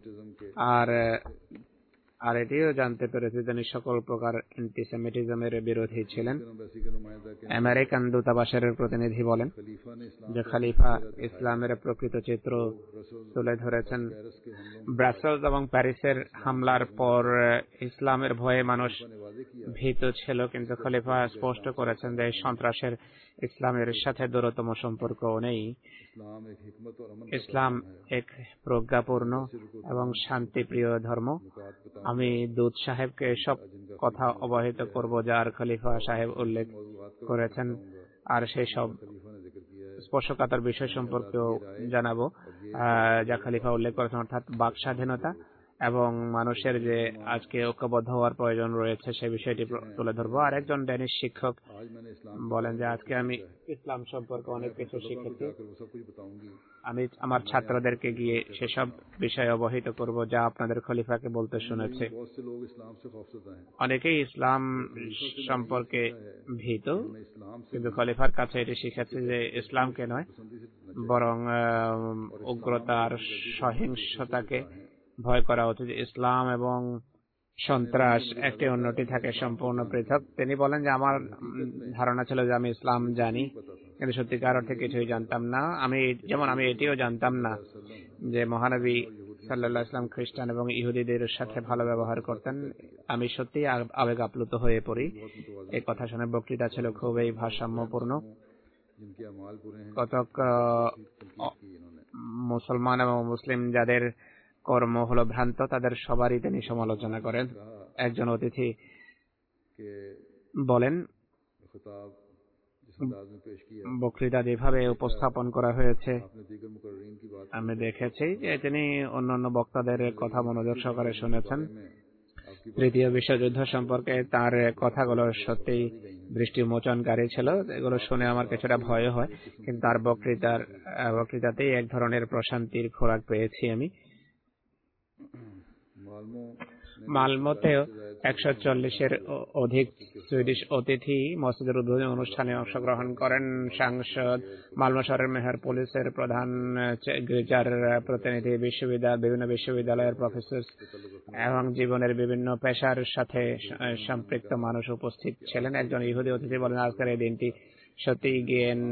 আর এটিও জানতে পেরেছি তিনি সকল প্রকার অ্যান্টিসেমিটিজমের বিরোধী ছিলেন। আমেরিকান দূতাবাসের প্রতিনিধি বলেন खलीफा ने इस्लाम যে খলিফা ইসলামের প্রকৃত চিত্র তুলে ধরেছেন। ব্রাসেলস এবং প্যারিসের হামলার পর ইসলামের ভয়ে মানুষ ভীত ছিল, কিন্তু খলিফা স্পষ্ট করেছেন যে এই সন্ত্রাসের ইসলামের সাথে দূরতম সম্পর্ক নেই। इस्लाम एक हिकमत और अमन ইসলাম এক প্রজ্ঞাপূর্ণ এবং শান্তিপ্রিয় ধর্ম। আমি দূত সাহেবকে সব কথা অবহিত করব যার খলিফা সাহেব উল্লেখ করেছেন, আর সেই সব खलीफा ने जिक्र किया है। স্পর্শকাতর বিষয় সম্পর্কেও জানাবো যা খলিফা উল্লেখ করেছেন, অর্থাৎ বাক স্বাধীনতা এবং মানুষের যে আজকে ঐক্যবদ্ধ হওয়ার প্রয়োজন রয়েছে সেই বিষয়টি তুলে ধরবো। আর একজন ড্যানিশ শিক্ষক आज मैंने इस्लाम বলেন যে আজকে আমি ইসলাম সম্পর্কে অনেক কিছু শিখেছি। जाकर वो सब कुछ बताऊंगी। আমি আমার ছাত্রদেরকে গিয়ে সেসব বিষয়ে অবহিত করব যা আপনাদের খলিফাকে বলতে শুনেছি। बहुत से लोग इस्लाम से खौफजदा हैं। অনেকেই ইসলাম সম্পর্কে ভীত, उन्हें इस्लाम से কিন্তু খলিফার কাছে এটি শিখেছে যে ইসলামকে নয়, বরং উগ্রতার সহিংসতাকে ভয় করা উচিত। ইসলাম এবং সন্ত্রাস একটি অন্যটি থাকে সম্পূর্ণ পৃথক। তিনি বলেন যে আমার ধারণা ছিল যে আমি ইসলাম জানি, কিন্তু সত্যিকার অর্থে কিছুই জানতাম না। আমি এটিও জানতাম না যে মহানবী সাল্লাল্লাহু আলাইহি ওয়াসাল্লাম খ্রিস্টান এবং ইহুদিদের সাথে ভালো ব্যবহার করতেন। আমি সত্যিই আবেগ আপ্লুত হয়ে পড়ি। এই কথা শুনে বক্তৃতা ছিল খুবই ভারসাম্যপূর্ণ। जिनके अमाल पूरे हैं কতক মুসলমান এবং মুসলিম যাদের কর্ম হলো ভ্রান্ত তাদের সবারই তিনি সমালোচনা করেন। একজন অতিথি कि বলেন खिताब जिस अंदाज में पेश किया বক্তৃতা যেভাবে উপস্থাপন করা হয়েছে आपने दीगर मुकर्रीन की बात আমি দেখেছি যে তিনি অন্যান্য বক্তাদের কথা মনোযোগ সহকারে শুনেছেন। তৃতীয় বিশ্বযুদ্ধ সম্পর্কে তার কথাগুলো সত্যি দৃষ্টিমোচনকারী ছিল। এগুলো শুনে আমার কিছুটা ভয় হয়, কিন্তু তার বক্তৃতাতেই এক ধরনের প্রশান্তির খোরাক পেয়েছি আমি। মালমোতেও 140-এর অধিক সুইডিশ অতিথি মসজিদের উদ্বোধনী অনুষ্ঠানে অংশগ্রহণ করেন। সাংসদ, মালমো শহরের মেয়র, পুলিশের প্রধান, গির্জার প্রতিনিধি, বিভিন্ন বিশ্ববিদ্যালয়ের প্রফেসর এবং জীবনের বিভিন্ন পেশার সাথে সম্পৃক্ত মানুষ উপস্থিত ছিলেন। একজন ইহুদি অতিথি বলেন আজকের এই দিনটি সত্যি জ্ঞান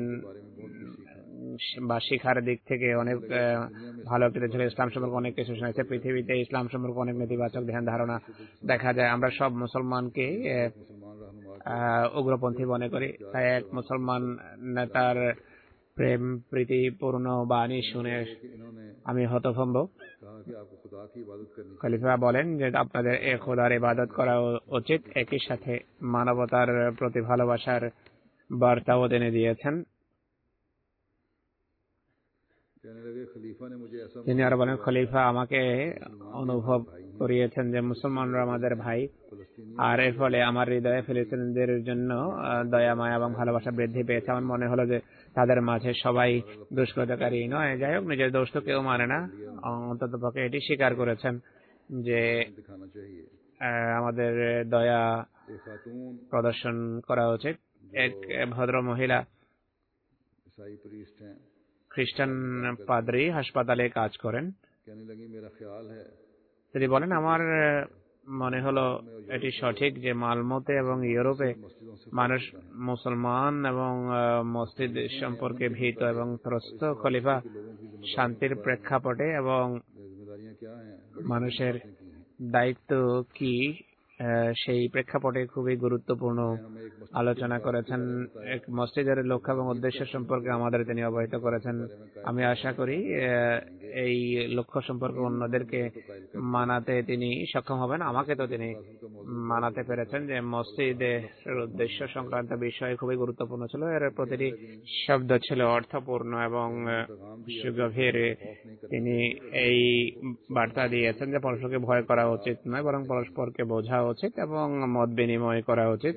বা শিখার দিক থেকে অনেক ভালো কেটেছিল। ইসলাম সম্পর্কে অনেক কিছু শুনেছে। পৃথিবীতে ইসলাম সম্পর্কে অনেক নেতিবাচক ধ্যান ধারণা দেখা যায়। আমরা সব মুসলমানকে উগ্রপন্থী মনে করি, তাই এক মুসলমান নেতার প্রেম প্রীতিপূর্ণ বাণী শুনে আমি হতভম্ব। খলিফা বলেন যে আপনাদের এ খোদার ইবাদত করা উচিত, একই সাথে মানবতার প্রতি ভালোবাসার বার্তাও তিনি দিয়েছেন। তিনি আরো বলেন খলিফা আমাকে অনুভব করিয়েছেন যে মুসলমানরা আমাদের ভাই, আর এর ফলে আমার হৃদয়ে ফিলিস্তিনিদের জন্য দয়া মায়া এবং ভালোবাসা বৃদ্ধি পেয়েছে। আমার মনে হলো যে তাদের মাঝে সবাই দুষ্কৃতকারী নয়। যাই হোক, নিজের দোষ তো কেউ মানে না, অন্তত পক্ষে এটি স্বীকার করেছেন যে আমাদের দয়া প্রদর্শন করা উচিত। এক ভদ্র মহিলা খ্রিস্টান পাদ্রী হাসপাতালে কাজ করেন। তিনি বলেন, আমার মনে হলো এটি সঠিক যে মালমোতে এবং ইউরোপে মানুষ মুসলমান এবং মসজিদ সম্পর্কে ভীত এবং ত্রস্ত। খলিফা শান্তির প্রেক্ষাপটে এবং মানুষের দায়িত্ব কি সেই প্রেক্ষাপটে খুবই গুরুত্বপূর্ণ আলোচনা করেছেন। এক মসজিদের লক্ষ্য এবং উদ্দেশ্য সম্পর্কে আমাদের তিনি অবহিত করেছেন। আমি আশা করি এই লক্ষ্য সম্পর্কে অন্যদেরকে মানাতে তিনি সক্ষম হবেন। আমাকে তো তিনি মানাতে পেরেছেন যে মসজিদের উদ্দেশ্য সংক্রান্ত বিষয় খুবই গুরুত্বপূর্ণ ছিল। এর প্রতিটি শব্দ ছিল অর্থপূর্ণ এবং সুগভীর। তিনি এই বার্তা দিয়েছেন যে পরস্পরকে ভয় করা উচিত নয়, বরং পরস্পরকে বোঝা উচিত এবং মত বিনিময় করা উচিত।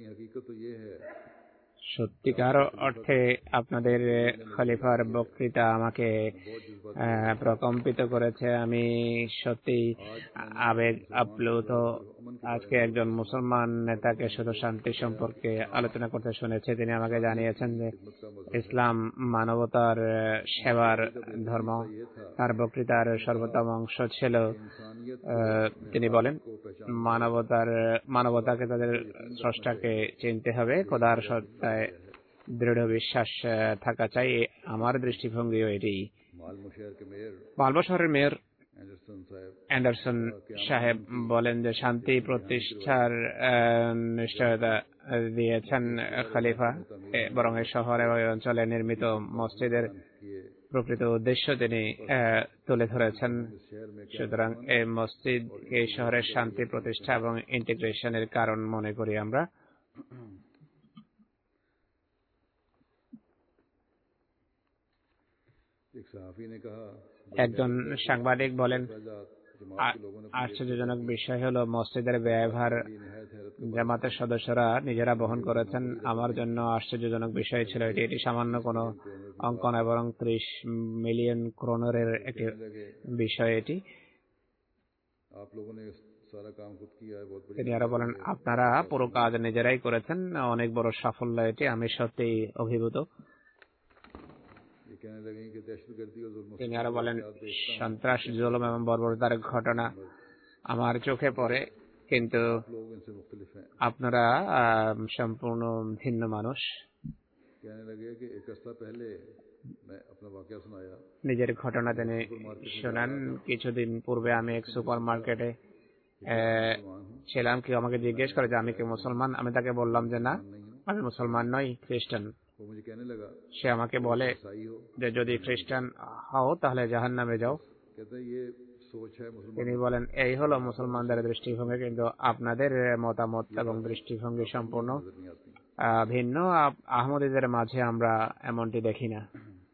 সত্যিকার অর্থে আপনাদের খলিফার বক্তৃতা আমাকে প্রকম্পিত করেছে। আমি সত্যি আবেগ আপ্লুত। আজকে একজন মুসলমান নেতাকে শুধু শান্তি সম্পর্কে আলোচনা করতে শুনেছি। তিনি আমাকে জানিয়েছেন যে ইসলাম মানবতার সেবার ধর্ম। তার বক্তৃতার সর্বোত্তম অংশ ছিল, তিনি বলেন, মানবতাকে তাদের স্রষ্টাকে চিনতে হবে, খোদার সত্তায় দৃঢ় বিশ্বাস থাকা চাই। আমার দৃষ্টিভঙ্গিও এটি। মালমো শহরের মেয়র অ্যান্ডারসন সাহেব বলেন যে শান্তি প্রতিষ্ঠার নিশ্চয়তা দিয়েছেন খলিফা, বরং এই শহর এবং অঞ্চলে নির্মিত মসজিদের প্রকৃত উদ্দেশ্য তিনি তুলে ধরেছেন। সুতরাং এই মসজিদ এই শহরের শান্তি প্রতিষ্ঠা এবং ইন্টিগ্রেশনের কারণ মনে করি আমরা। একজন সাংবাদিক বলেন, আশ্চর্যজনক বিষয় হলো মসজিদের ব্যয়ভার জামাতের সদস্যরা নিজেরা বহন করেছেন। আমার জন্য আশ্চর্যজনক বিষয় ছিল এটি সামান্য কোনো অঙ্ক নয়, বরং 30 মিলিয়ন ক্রোনের একটি বিষয় এটি। তিনি আরো বলেন, আপনারা পুরো কাজ নিজেরাই করেছেন, অনেক বড় সাফল্য এটি। আমি সত্যি অভিভূত। তিনি আরো বলেন, সন্ত্রাস, জুলুম এবং বর্বরতার ঘটনা আমার চোখে পড়ে, কিন্তু আপনারা সম্পূর্ণ ভিন্ন মানুষ। নিজের ঘটনা তিনি শোনান। কিছুদিন পূর্বে আমি এক সুপার মার্কেটে ছিলাম। কেউ আমাকে জিজ্ঞেস করে যে আমি কি মুসলমান। আমি তাকে বললাম যে না, আমি মুসলমান নই, খ্রিস্টান। সে আমাকে বলে যে যদি খ্রিস্টান হও তাহলে জাহান্নামে যাও। তিনি বলেন, এই হলো মুসলমানদের দৃষ্টিভঙ্গি, কিন্তু আপনাদের মতামত এবং দৃষ্টিভঙ্গি সম্পূর্ণ ভিন্ন। আহমদীদের মাঝে আমরা এমনটি দেখি না।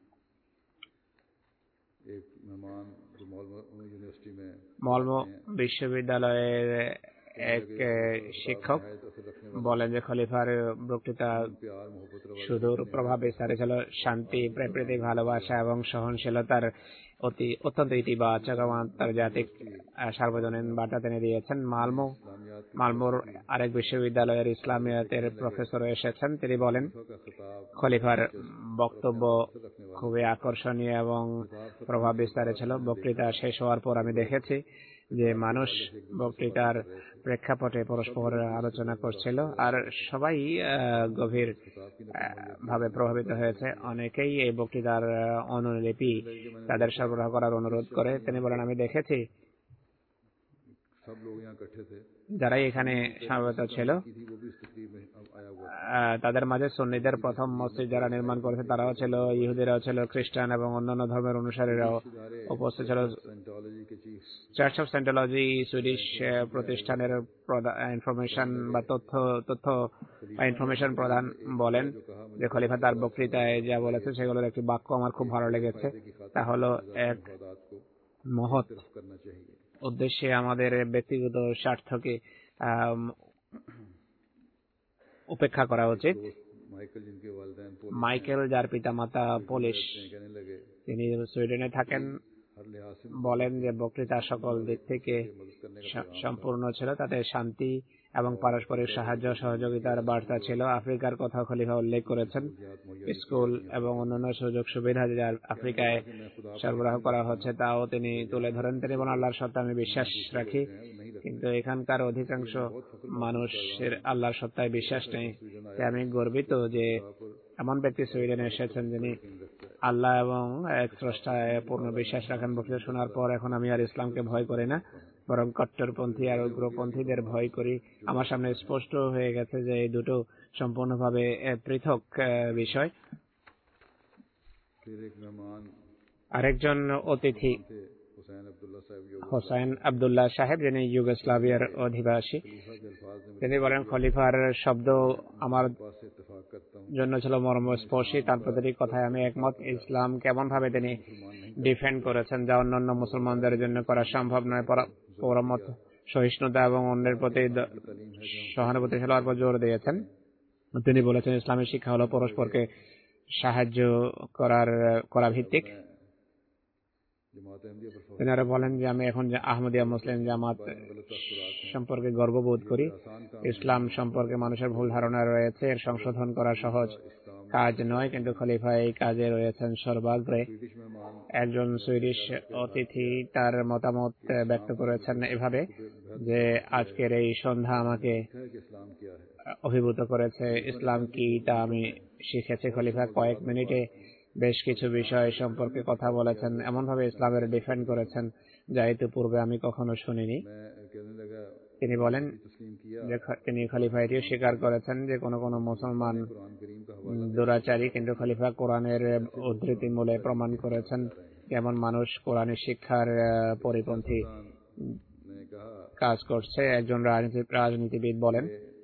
মালমো বিশ্ববিদ্যালয়ের এক শিক্ষক বলেন যে খলিফার বক্তৃতা সুদূর প্রভাব বিস্তারে ছিল। শান্তি, প্রকৃতি, ভালোবাসা এবং সহনশীলতার অত্যন্ত ইতিবাচক এবং আন্তর্জাতিক সার্বজনীন বার্তা তিনি দিয়েছেন। মালমোর আরেক বিশ্ববিদ্যালয়ের ইসলামিয়াতের প্রফেসর এসেছেন। তিনি বলেন, খলিফার বক্তব্য খুবই আকর্ষণীয় এবং প্রভাব বিস্তারে ছিল। বক্তৃতা শেষ হওয়ার পর আমি দেখেছি যে মানুষ বক্তৃতার প্রেক্ষাপটে পরস্পর আলোচনা করছিল, আর সবাই গভীর ভাবে প্রভাবিত হয়েছে। অনেকেই এই বক্তৃতার অনুলিপি তাদের সরবরাহ করার অনুরোধ করে। তিনি বলেন, আমি দেখেছি যারাই এখানে সমবেত ছিল তাদের মাঝে সুন্নিদের প্রথম মসজিদ যারা নির্মাণ করেছে তারাও ছিল, ইহুদিরাও ছিল, খ্রিস্টান এবং অন্যান্য ধর্মের অনুসারীরাও উপস্থিত ছিল। চার্চ অফ সায়েন্টোলজি সুইডিশ প্রতিষ্ঠানের ইনফরমেশন বা তথ্য বা ইনফরমেশন প্রধান বলেন যে খলিফা তার বক্তৃতায় যা বলেছে সেগুলোর একটি বাক্য আমার খুব ভালো লেগেছে। তা হলো, এক মহৎ উদ্দেশ্যে আমাদের ব্যক্তিগত স্বার্থকে উপেক্ষা করা উচিত। মাইকেল, যার পিতামাতা পোলিশ, তিনি সুইডেনে থাকেন, বলেন যে বক্তৃতা সকল দিক থেকে সম্পূর্ণ ছিল। তাতে শান্তি এবং পারস্পরিক সাহায্য সহযোগিতার বার্তা ছিল। আফ্রিকার কথা খলিফা উল্লেখ করেছেন। স্কুল এবং অন্যান্য সুযোগ সুবিধা যা আফ্রিকায় সরবরাহ করা হচ্ছে তাও তিনি তুলে ধরেন। তিনি বলেন, আল্লাহর সত্তা আমি বিশ্বাস রাখি, কিন্তু এখানকার অধিকাংশ মানুষের আল্লাহর সত্তায় বিশ্বাস নেই। তাই আমি গর্বিত যে এমন ব্যক্তি সুইডেনে এসেছেন যিনি আল্লাহ এবং এক স্রষ্টায় পূর্ণ বিশ্বাস রাখেন। বক্তৃতা শোনার পর এখন আমি আর ইসলামকে ভয় করি না, বরং কট্টরপন্থী আর উগ্রপন্থীদের ভয় করি। আমার সামনে স্পষ্ট হয়ে গেছে যে এই দুটো সম্পূর্ণভাবে পৃথক বিষয়। আরেকজন অতিথি হোসাইন আব্দুল্লাহ সাহেব, যিনি যুগোস্লাভিয়ার অধিবাসী, তিনি বলেন, খলিফার শব্দ আমার জন্য ছিল মর্মস্পর্শী। তার প্রতিটি কথায় আমি একমত। ইসলাম কেমন ভাবে তিনি ডিফেন্ড করেছেন যা অন্যান্য মুসলমানদের জন্য করা সম্ভব নয়। পরমত সহিষ্ণুতা এবং অন্যের প্রতি সহানুভূতিশীল হওয়ার উপর জোর দিয়েছেন। তিনি বলেছেন, ইসলামের শিক্ষা হলো পরস্পরকে সাহায্য করা ভিত্তিক। তিনি আরো বলেন যে আমি এখন আহমদিয়া মুসলিম জামাত সম্পর্কে গর্ববোধ করি। ইসলাম সম্পর্কে মানুষের ভুল ধারণা রয়েছে, এর সংশোধন করা সহজ কাজ নয়, কিন্তু খলিফা এই কাজে রয়েছেন সর্বাগ্রে। একজন সুইডিশ অতিথি তার মতামত ব্যক্ত করেছেন এভাবে যে আজকের এই সন্ধ্যা আমাকে অভিভূত করেছে। ইসলাম কি তা আমি শিখেছি। খলিফা কয়েক মিনিটে বেশ কিছু বিষয় সম্পর্কে কথা বলেছেন, এমন ভাবে ইসলামের ডিফেন্ড করেছেন যা ইতিপূর্বে আমি কখনো শুনিনি। তিনি বলেন যে তিনি খলিফা এটিও স্বীকার করেছেন যে কোন কোন মুসলমান দুরাচারী, কিন্তু খলিফা কোরআনের উদ্ধৃতি মূলে প্রমাণ করেছেন কেমন মানুষ কোরআনের শিক্ষার পরিপন্থী কাজ করছে। একজন রাজনীতিবিদ বলেন,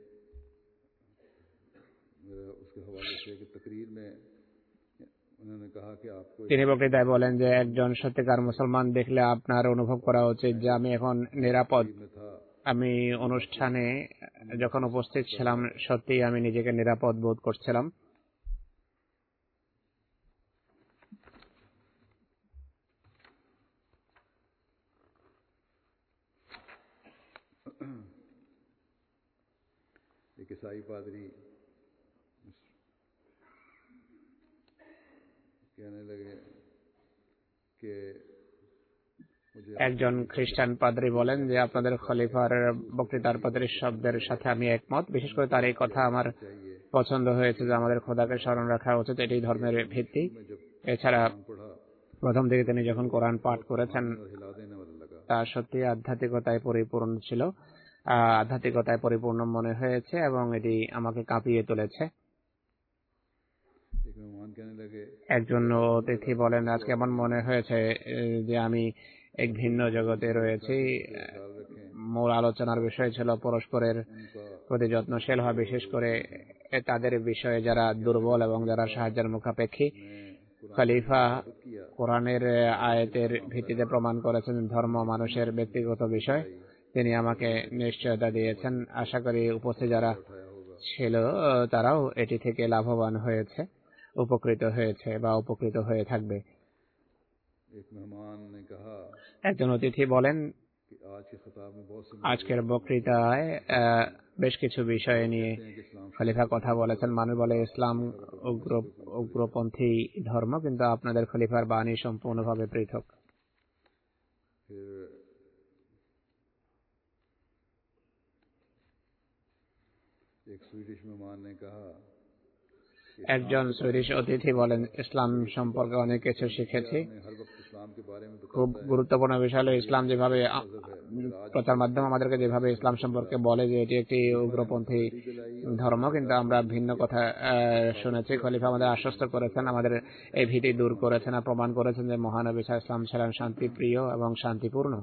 তিনি বক্তৃতায় বলেন যে একজন সত্যিকার মুসলমান দেখলে আপনার অনুভব করা উচিত যে আমি এখন নিরাপদ। আমি অনুষ্ঠানে যখন উপস্থিত ছিলাম সত্যি আমি নিজেকে নিরাপদ বোধ করছিলাম। একজন খ্রিস্টান পাদ্রী বলেন যে আপনাদের খলিফার বক্তৃতার প্রতিটি শব্দের সাথে আমি একমত। বিশেষ করে তার এই কথা আমার পছন্দ হয়েছে যে আমাদের খোদাকে স্মরণ রাখা উচিত, এটি ধর্মের ভিত্তি। এছাড়া প্রথম দিকে তিনি যখন কোরআন পাঠ করেছেন তা সত্যি আধ্যাত্মিকতায় পরিপূর্ণ ছিল, আধ্যাত্মিকতায় পরিপূর্ণ মনে হয়েছে এবং এটি আমাকে কাঁপিয়ে তুলেছে। একজন অতিথি বলেন, আজকে এমন মনে হয়েছে যে আমি এক ভিন্ন জগতে রয়েছি। মূল আলোচনার বিষয় ছিল পরস্পরের প্রতি যত্নশীল হওয়া, বিশেষ করে তাদের বিষয়ে যারা দুর্বল এবং যারা সাহায্যের মুখাপেক্ষী। খলিফা কোরআনের আয়াতের ভিত্তিতে প্রমাণ করেছেন ধর্ম মানুষের ব্যক্তিগত বিষয়। তিনি আমাকে নিশ্চয়তা দিয়েছেন। আশা করি উপস্থিত যারা ছিল তারাও এটি থেকে লাভবান হয়েছে, উপকৃত হয়েছে বা উপকৃত হয়ে থাকবে। একজন অতিথি বলেন, আজকের বক্তৃতায় বেশ কিছু বিষয় নিয়ে খলিফা কথা বলেছেন। মানুষ বলে ইসলাম উগ্রপন্থী ধর্ম, কিন্তু আপনাদের খলিফার বাণী সম্পূর্ণভাবে পৃথক। একজন সুইডিশ অতিথি বলেন, ইসলাম সম্পর্কে অনেক কিছু শিখেছি। খুব গুরুত্বপূর্ণ বিষয় হলো ইসলাম যেভাবে প্রচার মাধ্যম আমাদেরকে যেভাবে ইসলাম সম্পর্কে বলে যে এটি একটি উগ্রপন্থী ধর্ম, কিন্তু আমরা ভিন্ন কথা শুনেছি। খলিফা আমাদের আশ্বস্ত করেছেন, আমাদের এই ভীতি দূর করেছেন আর প্রমাণ করেছেন যে মহানবী সাল্লাল্লাহু আলাইহি ওয়াসাল্লাম ছিলেন শান্তিপ্রিয় এবং শান্তিপূর্ণ।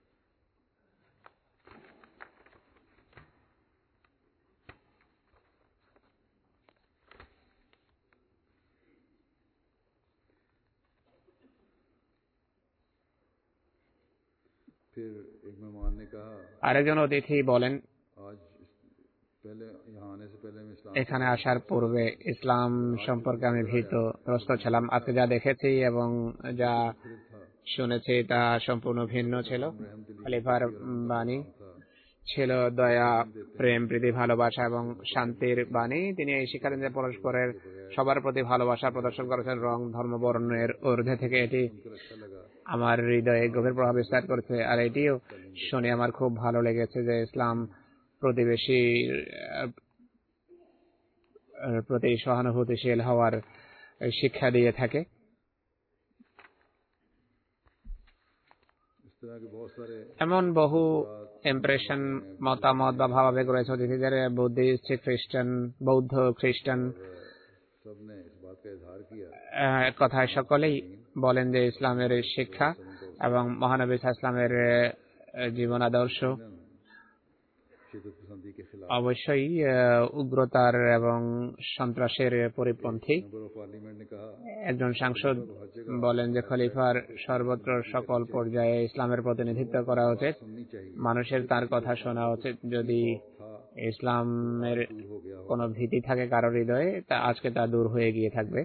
আরেকজন অতিথি বলেন, এখানে আসার পূর্বে ইসলাম সম্পর্কে আমি ভীতগ্রস্ত ছিলাম। আজকে যা দেখেছি এবং যা শুনেছি তা সম্পূর্ণ ভিন্ন ছিল। খলিফার বাণী ছিল দয়া, প্রেম, প্রীতি, ভালোবাসা এবং শান্তির বাণী। তিনি এই শিক্ষা দিন যে পরস্পরের সবার প্রতি ভালোবাসা প্রদর্শন করেছেন রং, ধর্ম, বর্ণের ঊর্ধ্বে থেকে। এটি আমার হৃদয়ে গভীর প্রভাব বিস্তার করেছে। আর এটিও শুনে আমার খুব ভালো লেগেছে যে ইসলাম প্রতিবেশী প্রতি সহানুভূতিশীল হওয়ার শিক্ষা দিয়ে থাকে। এমন বহু ইমপ্রেশন, মতামত বা ভাবাবেগ রয়েছে অতিথিদের। বুদ্ধিস্ট, খ্রিস্টান, বৌদ্ধ, খ্রিস্টান কথায় সকলেই বলেন যে ইসলামের শিক্ষা এবং মহানবী ইসলামের জীবন আদর্শ অবশ্যই উগ্রতার এবং সন্ত্রাসের পরিপন্থী। একজন সাংসদ বলেন যে খলিফার সর্বত্র সকল পর্যায়ে ইসলামের প্রতিনিধিত্ব করা উচিত, মানুষের তার কথা শোনা উচিত। যদি ইসলামের কোনো ভীতি থাকে কারোর হৃদয়ে, তা আজকে তা দূর হয়ে গিয়ে থাকবে।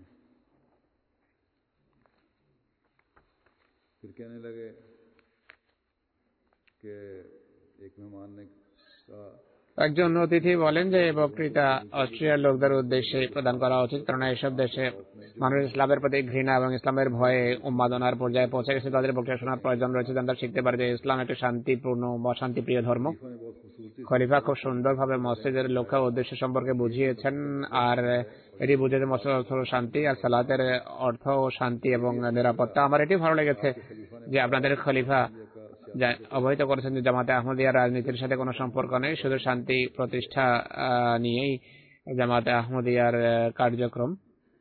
একজন অতিথি বলেন যে বক্তৃতা অস্ট্রিয়ার লোকদের উদ্দেশ্যে প্রদান করা উচিত, কারণ এইসব দেশে মানুষ ইসলামের প্রতি ঘৃণা এবং ইসলামের ভয়ে উন্মাদনার পর্যায়ে পৌঁছে গেছে। তাদের বক্তৃতা শোনার প্রয়োজন রয়েছে, যেন তারা শিখতে পারে যে ইসলাম একটি শান্তিপূর্ণ বা শান্তিপ্রিয় ধর্ম। খলিফা খুব সুন্দরভাবে মসজিদের লক্ষ্য উদ্দেশ্য সম্পর্কে বুঝিয়েছেন, আর এটি বুঝেছে মসজিদ অর্থ শান্তি আর সালাতের অর্থ শান্তি এবং নিরাপত্তা। আমার এটি ভালো লেগেছে যে আপনাদের খলিফা অবহিত করেছেন যে জামাতে আহমদিয়া রাজনীতির সাথে কোনো সম্পর্ক নেই, শুধু শান্তি প্রতিষ্ঠা নিয়েই জামাতে আহমদিয়ার কার্যক্রম।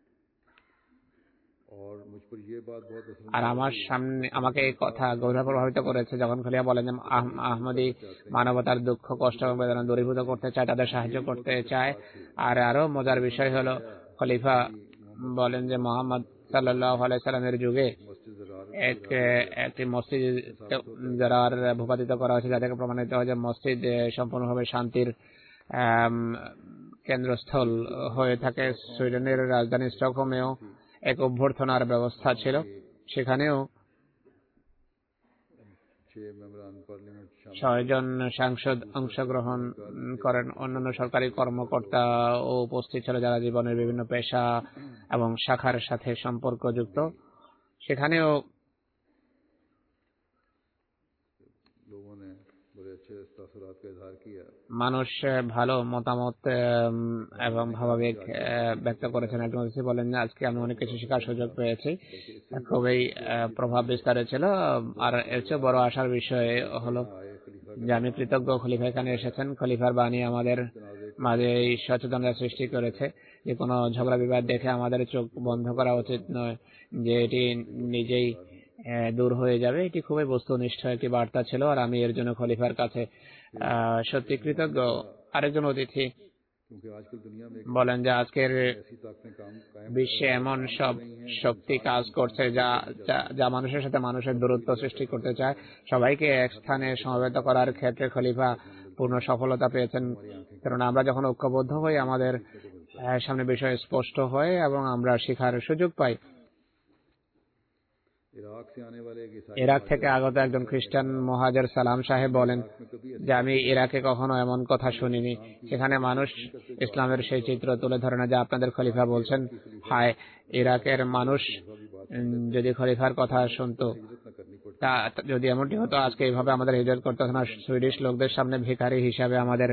আর আমার সামনে আমাকে এই কথা গভীরভাবে প্রভাবিত করেছে যখন খলিফা বলেন যে আহমদি মানবতার দুঃখ, কষ্ট এবং বেদনা দূরীভূত করতে চায়, তাদের সাহায্য করতে চায়। আর আরো মজার বিষয় হলো খলিফা বলেন যে মোহাম্মদ সাল্লাল্লাহু আলাইহি সাল্লামের যুগে একটি মসজিদ যারার ভূপাতিত করা হয়েছে, যাদেরকে প্রমাণিত হয় যে মসজিদ সম্পূর্ণভাবে শান্তির কেন্দ্রস্থল হয়ে থাকে। সুইডেনের রাজধানী স্টকহোমেও এক অভ্যর্থনার ব্যবস্থা ছিল, সেখানেও 6 জন সাংসদ অংশগ্রহণ করেন। অন্যান্য সরকারি কর্মকর্তা ও উপস্থিত ছিল যারা জীবনের বিভিন্ন পেশা এবং শাখার সাথে সম্পর্কযুক্ত। সেখানেও মানুষ ভালো মতামত এবং ভাবাবেগ ব্যক্ত করেছেন। একজন অতিথি বলেন যে আজকে আমি অনেক কিছু শেখার সুযোগ পেয়েছি, খুবই প্রভাব বিস্তারে ছিল। আর এর চেয়ে বড় আশার বিষয় হলো যে আমি কৃতজ্ঞ খলিফা এখানে এসেছেন। খলিফার বাণী আমাদের মাঝে এই সচেতনতা সৃষ্টি করেছে যে কোনো ঝগড়া বিবাদ দেখে আমাদের চোখ বন্ধ করা উচিত নয়, যে এটি নিজেই দূর হয়ে যাবে। এটি খুবই বস্তুনিষ্ঠ একটি বার্তা ছিল, আর আমি এর জন্য খলিফার কাছে সত্যি কৃতজ্ঞ। আরেকজন অতিথি বলেন যে আজকের বিশ্বে এমন সব শক্তি কাজ করছে যা মানুষের সাথে মানুষের দূরত্ব সৃষ্টি করতে চায়। সবাইকে এক স্থানে সমবেত করার ক্ষেত্রে খলিফা পূর্ণ সফলতা পেয়েছেন, কারণ আমরা যখন ঐক্যবদ্ধ হই আমাদের সামনে বিষয় স্পষ্ট হয় এবং আমরা শেখার সুযোগ পাই। ইরাক থেকে আগত একজন খ্রিস্টান মুহাজির সালাম সাহেব বলেন যে আমি ইরাকে কখনো এমন কথা শুনিনি, সেখানে মানুষ ইসলামের সেই চিত্র তুলে ধরে না যা আপনাদের খলিফা বলছেন। হায়, ইরাকের মানুষ যদি খলিফার কথা শুনতো, তা যদি এমনটি হতো আজকে এইভাবে আমাদের হিজরত করতে হতো না। সুইডিশ লোকদের সামনে ভিখারি হিসাবে আমাদের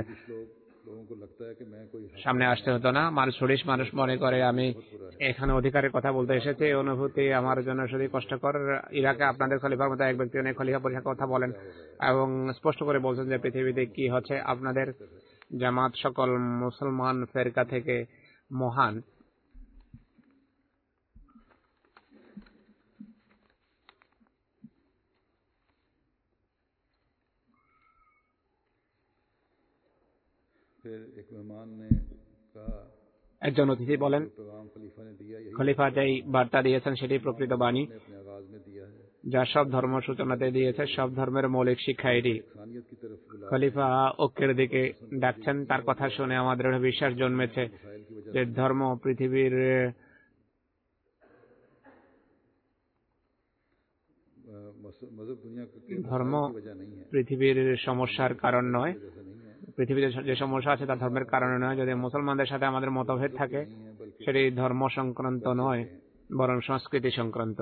সামনে আসতে হতো না। সুইডিশ মানুষ মনে করে আমি এখানে অধিকারের কথা বলতে এসেছি, এই অনুভূতি আমার জন্য শুধু কষ্টকর। ইরাকে আপনাদের খলিফার মতো এক ব্যক্তি অনেক খলিফা পরীক্ষার কথা বলেন এবং স্পষ্ট করে বলছেন যে পৃথিবীতে কি হচ্ছে। আপনাদের জামাত সকল মুসলমান ফেরকা থেকে মহান। একজন অতিথি বলেন খলিফা যেই বার্তা দিয়েছেন সেটি প্রকৃত বাণী যা সব ধর্ম সূচনাতে দিয়েছে। সব ধর্মের মৌলিক শিক্ষা এটি। খলিফা ঐক্যের দিকে ডাকছেন। তার কথা শুনে আমাদের বিশ্বাস জন্মেছে যে ধর্ম পৃথিবীর मजहब दुनिया के ধর্ম मसाइल की वजह नहीं है, পৃথিবীর সমস্যার কারণ নয়, जैसा नहीं है, পৃথিবীতে যে সমস্যা আছে তা ধর্মের কারণে নয়। যদি মুসলমানদের সাথে আমাদের মতভেদ থাকে, नहीं है बल्कि সেটি ধর্ম সংক্রান্ত নয়, বরং সংস্কৃতি সংক্রান্ত।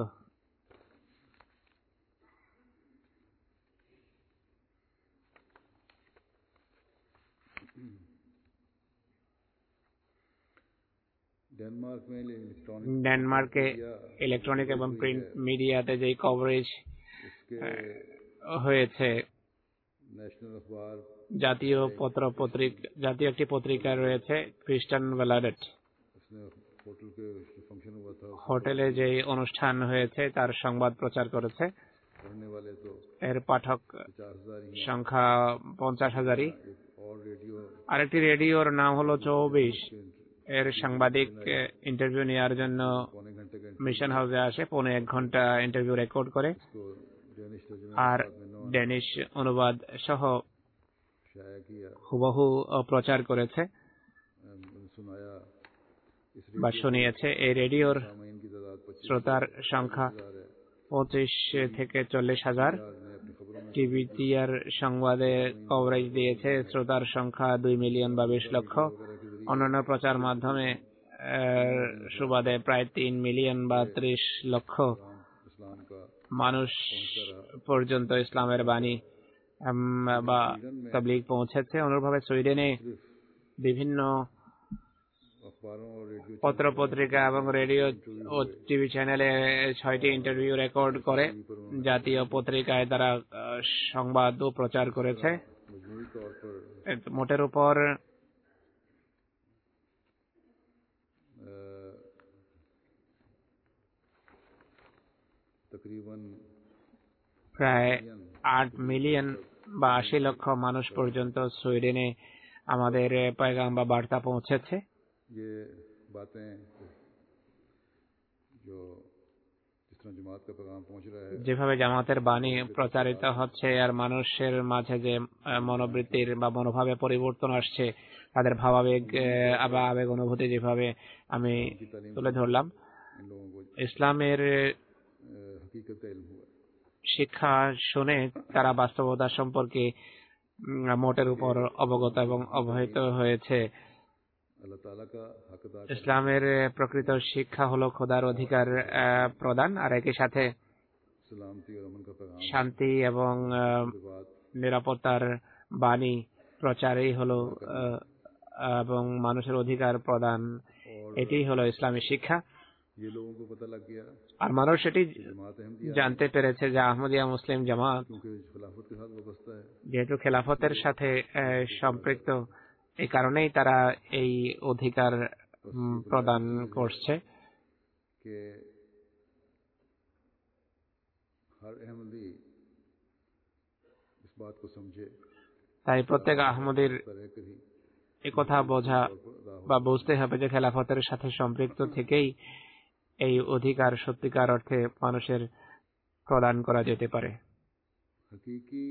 डेनमार्क में ডেনমার্কে ইলেকট্রনিক এবং প্রিন্ট মিডিয়াতে যেই কভারেজ उसके হয়েছে, नेशनल अखबार জাতীয় জাতীয় একটি পত্রিকা রয়েছে খ্রিস্টান ভ্যালাডেট, उसने होटल के फंक्शन हुआ था, হোটেলে যে অনুষ্ঠান হয়েছে তার সংবাদ প্রচার করেছে। पढ़ने वाले तो এর পাঠক 50,000 ही हैं। সংখ্যা 50,000। एक और रेडियो আরেকটি রেডিওর নাম হলো 24। এর সাংবাদিক ইন্টারভিউ নেওয়ার জন্য पौने घंटे का মিশন হাউসে আসে, 1.5 ঘন্টা ইন্টারভিউ রেকর্ড করে इसको डेनिश तर्जुमे আর के बाद में ডেনিশ অনুবাদ সহ शाया किया, হুবহু প্রচার করেছে सुनाया। इस বা শুনিয়েছে। এই রেডিওর सामीन की तादाद 25,000 শ্রোতার সংখ্যা है। 25 থেকে 40,000। ने अपनी खबरों में টিভিটি আর সংবাদে কভারেজ দিয়েছে শ্রোতার সংখ্যা 2 মিলিয়ন বা 20 লক্ষ। অন্যান্য প্রচার মাধ্যমে সুবাদে প্রায় 3 মিলিয়ন বা 30 লক্ষ इस्लाम का মানুষ পর্যন্ত ইসলামের বাণী বা তাবলীগ পৌঁছেছে। অনুরূপভাবে সুইডেনে বিভিন্ন अखबारों और रेडियो পত্র পত্রিকা এবং রেডিও ও টিভি চ্যানেলে 6টি ইন্টারভিউ রেকর্ড করে জাতীয় পত্রিকায় তারা সংবাদও প্রচার করেছে। मजमूई तौर पर মোটের উপর तकरीबन প্রায় 8 মিলিয়ন বা 80 লক্ষ মানুষ পর্যন্ত সুইডেনে আমাদের পয়গাম বা বার্তা পৌঁছেছে। ये बातें जो जिस तरह जमात का पैगाम पहुंच रहा है, যেভাবে জামাতের বাণী প্রচারিত হচ্ছে আর মানুষের মাঝে যে মনোবৃত্তির বা মনোভাবে পরিবর্তন আসছে, তাদের ভাবাবেগ বা আবেগ অনুভূতি যেভাবে আমি তুলে ধরলাম, इन लोगों को ইসলামের हकीकत का इल्म हुआ। শিক্ষা শুনে তারা বাস্তবতা সম্পর্কে মোটের উপর অবগত এবং অবহিত হয়েছে। अल्लाह ताला का हक अदा ইসলামের প্রকৃত শিক্ষা হলো খোদার অধিকার প্রদান, আর একই সাথে सलामती और अमन का पैगाम শান্তি এবং के बाद নিরাপত্তার বাণী প্রচারই হলো এবং মানুষের অধিকার প্রদান, এটি হলো ইসলামী শিক্ষা। ये लोगों को पता लग गया আর মানুষ এটি जमात अहमदिया জানতে পেরেছে যে আহমদিয়া মুসলিম জামাত क्योंकि खिलाफत के साथ वाबस्ता है, যেহেতু খেলাফতের সাথে সম্পৃক্ত, এই কারণেই তারা এই অধিকার প্রদান করছে। कि हर अहमदी इस बात को समझे, তাই প্রত্যেক আহমদীর तरह कर ही একথা বোঝা বা বুঝতে হবে যে খেলাফতের সাথে সম্পৃক্ত থেকেই এই অধিকার সত্যিকার অর্থে মানুষের প্রদান করা যেতে পারে। हकीकी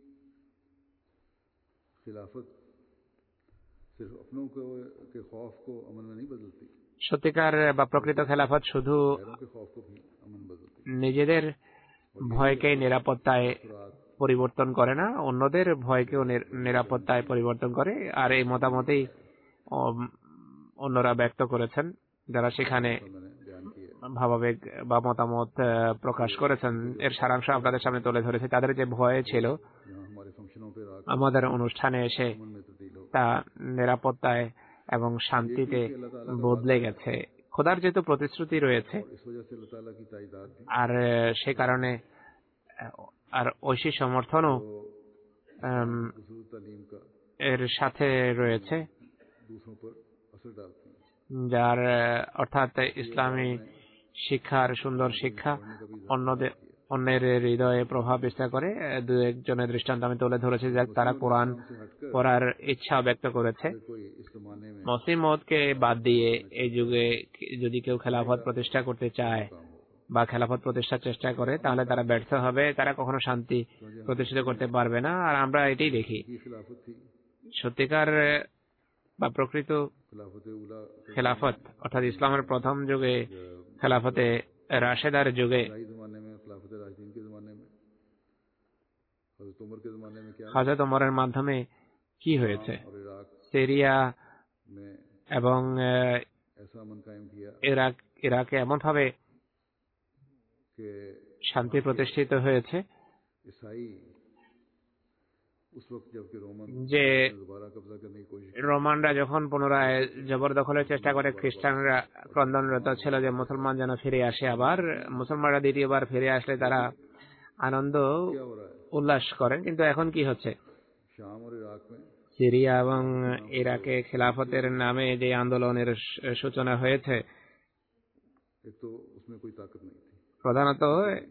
खिलाफत सिर्फ अपनों के खौफ को अमन में नहीं बदलती, সত্যিকার বা প্রকৃত খেলাফত শুধু गैरों के खौफ को भी अमन बदलती। নিজেদের ভয়কে নিরাপত্তায় পরিবর্তন করে না, অন্যদের ভয়কেও নিরাপত্তায় পরিবর্তন করে। আর এই মতামতেই অন্যরা ব্যক্ত করেছেন যারা সেখানে मैंने बयान किया ভাবাবেগ বা মতামত প্রকাশ করেছেন। এর সারাংশ আপনাদের সামনে তুলে ধরেছে। তাদের যে ভয় ছিল जहाँ हमारे फंक्शनों पर आकर আমাদের অনুষ্ঠানে এসে अमन में तब्दील हो, তা নিরাপত্তায় এবং শান্তিতে বদলে গেছে। খোদার যেহেতু প্রতিশ্রুতি রয়েছে इस वजह से अल्लाह ताला की ताईदाद भी আর সে কারণে আর ঐশী সমর্থনও हुजूर तालीम का এর সাথে রয়েছে, दूसरों पर असर डालती है। যার অর্থাৎ ইসলামী শিক্ষার সুন্দর শিক্ষা অন্যের হৃদয়ে প্রভাব বিস্তার করে। দু একজনের দৃষ্টান্ত আমি তুলে ধরেছি যে তারা কোরআন পড়ার ইচ্ছা ব্যক্ত করেছে। कोई इस जमाने में মুসলিম মতকে বাদ দিয়ে এই যুগে যদি কেউ খেলাফত প্রতিষ্ঠা করতে চায় বা খেলাফত প্রতিষ্ঠার চেষ্টা করে, তাহলে তারা ব্যর্থ হবে, তারা কখনো শান্তি প্রতিষ্ঠিত করতে পারবে না। আর আমরা এটাই দেখি। की खिलाफत थी, সত্যিকার বা প্রকৃত खिलाफत उला খেলাফত অর্থাৎ ইসলামের প্রথম যুগে খেলাফতে রাশেদার যুগে इब्तदाई जमाने में, खिलाफत राशिदीन के जमाने में उमर के जमाने में क्या হযরত ওমরের মাধ্যমে কি হয়েছে, और इराक সিরিয়া में এবং ऐसा अमन कायम किया ইরাকে এমনভাবে कि শান্তি প্রতিষ্ঠিত হয়েছে ईसाई उस वक्त जबकि रोमन যে दोबारा कब्जा करने की कोशिश রোমানরা যখন পুনরায় জবরদখলের চেষ্টা করে, খ্রিস্টানরা ক্রন্দনরত ছিল যে মুসলমান যেন ফিরে আসে। আবার মুসলমানরা দ্বিতীয়বার ফিরে আসলে তারা আনন্দ क्या हो रहा है উল্লাস করেন। কিন্তু এখন কি হচ্ছে, शाम और इराक में সিরিয়া এবং ইরাকে খেলাফতের নামে যে আন্দোলনের সূচনা হয়েছে, एक तो उसमें कोई ताकत नहीं थी, প্রধানত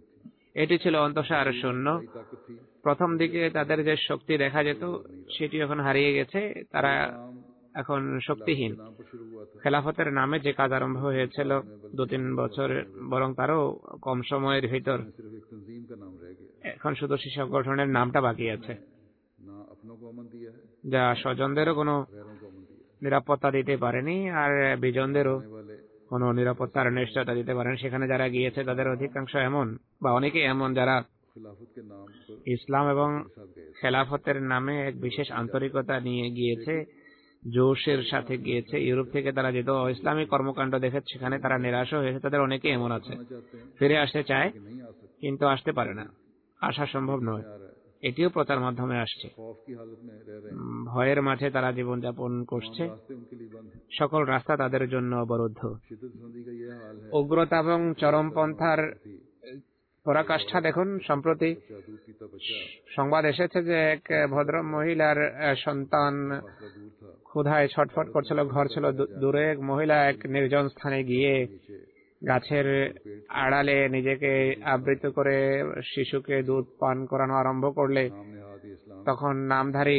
এটি ছিল অন্তঃসার শূন্য। कोई ताकत थी প্রথম দিকে তাদের যে শক্তি দেখা যেত সেটি এখন হারিয়ে গেছে, তারা काम এখন শক্তিহীন। नाम पर शुरू हुआ था খেলাফতের নামে যে কাজ আরম্ভ হয়েছিল 2-3 বছর, বরং তারও কম সময়ের ভিতর सिर्फ एक तंजीम का नाम रह गया, এখন শুধু সেই সংগঠনের নামটা বাকি আছে, ना अपनों को अमन दिया है যা স্বজনদেরও কোনো गैरों को अमन दिया है। নিরাপত্তা দিতে পারেনি আর বিজনদেরও आने वाले কোনো নিরাপত্তার নিশ্চয়তা দিতে পারেন। সেখানে যারা গিয়েছে তাদের অধিকাংশ এমন বা অনেকেই এমন যারা खिलाफत के नाम पर ইসলাম এবং साथ गए थे। খেলাফতের নামে এক বিশেষ আন্তরিকতা নিয়ে গিয়েছে, জোশের সাথে গিয়েছে। ইউরোপ থেকে তারা যেহেতু ইসলামিক কর্মকাণ্ড দেখে সেখানে তারা নিরাশ হয়েছে, তাদের অনেকেই এমন আছে आना चाहते हैं ফিরে আসতে চায় कि नहीं आ सकते, কিন্তু আসতে পারে না, আসা সম্ভব নয়। आ रहा है এটিও প্রচার মাধ্যমে আসছে। खौफ की हालत में रह रहे हैं, ভয়ের মাঝে তারা জীবনযাপন করছে, रास्ते उनके लिए बंद हैं। সকল রাস্তা তাদের জন্য অবরুদ্ধ। शिद्दत पसंदी का ये हाल है উগ্রতা এবং চরমপন্থার পরাকাষ্ঠা দেখুন। সম্প্রতি बच्चा दूध पीता बच्चा সংবাদ এসেছে যে এক ভদ্র মহিলার সন্তান फासला दूर था, ক্ষুধায় ছটফট করছিল, ঘর ছিল দূরে। এক মহিলা এক নির্জন স্থানে গিয়ে नीचे গাছের আড়ালে নিজেকে আবৃত করে শিশুকে দুধ পান করানো আরম্ভ করলে सामने हाथ इस्लाम তখন নামধারী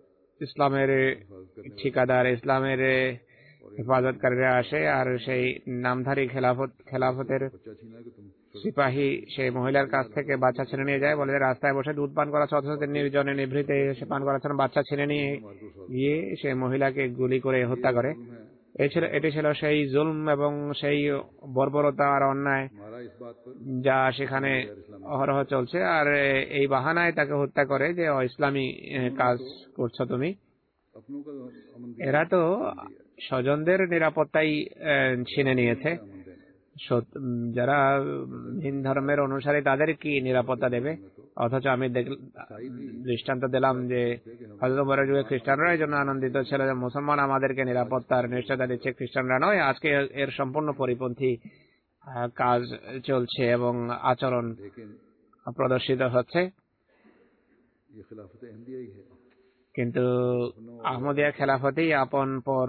ইসলামের ঠিকাদার, ইসলামের হেফাজতকারীরা আসে আর সেই নামধারী খেলাফতের बच्चा छीना कि तुम সিপাহী সেই মহিলার কাছ থেকে বাচ্চা ছিনে নিয়ে যায়, বলে যে রাস্তায় বসে দুধ পান করাচ্ছে, অথচ তিনি নির্জনে নিভৃতে সে পান করাচ্ছেন। বাচ্চা ছিনে নিয়ে গিয়ে সেই মহিলাকে গুলি করে হত্যা করে। এটি ছিল সেই জুলম এবং সেই বর্বরতা আর অন্যায় हमारा इस बात पर যা সেখানে অহরহ চলছে। আর এই বাহানায় তাকে হত্যা করে যে ইসলামী কাজ করছো তুমি। अपनों का अमन এরা তো স্বজনদের নিরাপত্তাই ছিনে নিয়েছে, अमन देना যারা ভিন ধর্মের অনুসারী তাদের কি নিরাপত্তা দেবে? অথচ আমি দৃষ্টান্ত দিলাম যে হযরত ওমরের যুগে খ্রিস্টানরা এই জন্য আনন্দিত ছিল যে মুসলমান আমাদেরকে নিরাপত্তার নিশ্চয়তা দিচ্ছে, খ্রিস্টানরা নয়। আজকে এর সম্পূর্ণ পরিপন্থী কাজ চলছে এবং আচরণ लेकिन প্রদর্শিত হচ্ছে। ये खिलाफत अहमदिया ही है কিন্তু আহমদিয়া খেলাফতেই আপন পর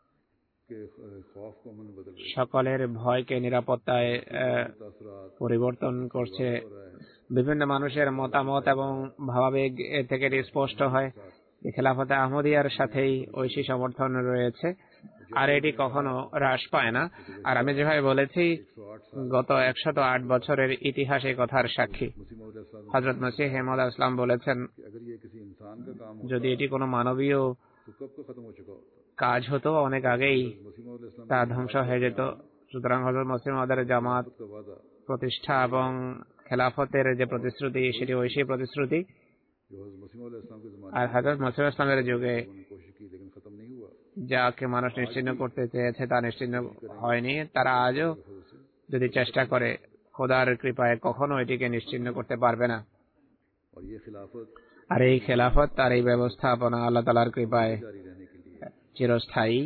कि खौफ को अमन में बदल रही সকলের ভয়কে নিরাপত্তায় है, तासुरात পরিবর্তন করছে। हो रहा है, বিভিন্ন মানুষের মতামত এবং ভাবাবেগ এ থেকে এটি স্পষ্ট হয় যে খেলাফতে আহমদিয়ার সাথেই ঐশী সমর্থন রয়েছে আর এটি কখনো হ্রাস পায় না। আর আমি যেভাবে বলেছি, 108 গত 108 বছরের ইতিহাস এই কথার সাক্ষী। मुस्लिम मौद इस्लाम হযরত মসিহ মওউদ ইসলাম বলেছেন, कि अगर ये किसी इंसान का काम हो যদি এটি কোনো মানবীয় तो कब का खत्म हो चुका होता। কাজ হতো অনেক আগেই मुस्लिम मौद इस्लाम তা ধ্বংস হয়ে যেত। সুতরাং হযরত মসিহ মওউদের জামাত का वादा প্রতিষ্ঠা এবং খেলাফতের যে প্রতিশ্রুতি সেটি ঐশী প্রতিশ্রুতি। जो मुस्लिम मौद इस्लाम के जमाने আর হযরত মসিহ ইসলামের যুগে में उन्होंने कोशिश की लेकिन खत्म नहीं हुआ। যাকে মানুষ নিশ্চিহ্ন করতে চেয়েছে তা নিশ্চিহ্ন হয়নি। তারা আজও যদি চেষ্টা করে খোদার কৃপায় কখনো এটিকে নিশ্চিহ্ন করতে পারবে না। और ये खिलाफत আর এই খেলাফত আর এই ব্যবস্থাপনা আল্লাহ তাআলার কৃপায় जारी रहने के लिए চিরস্থায়ী,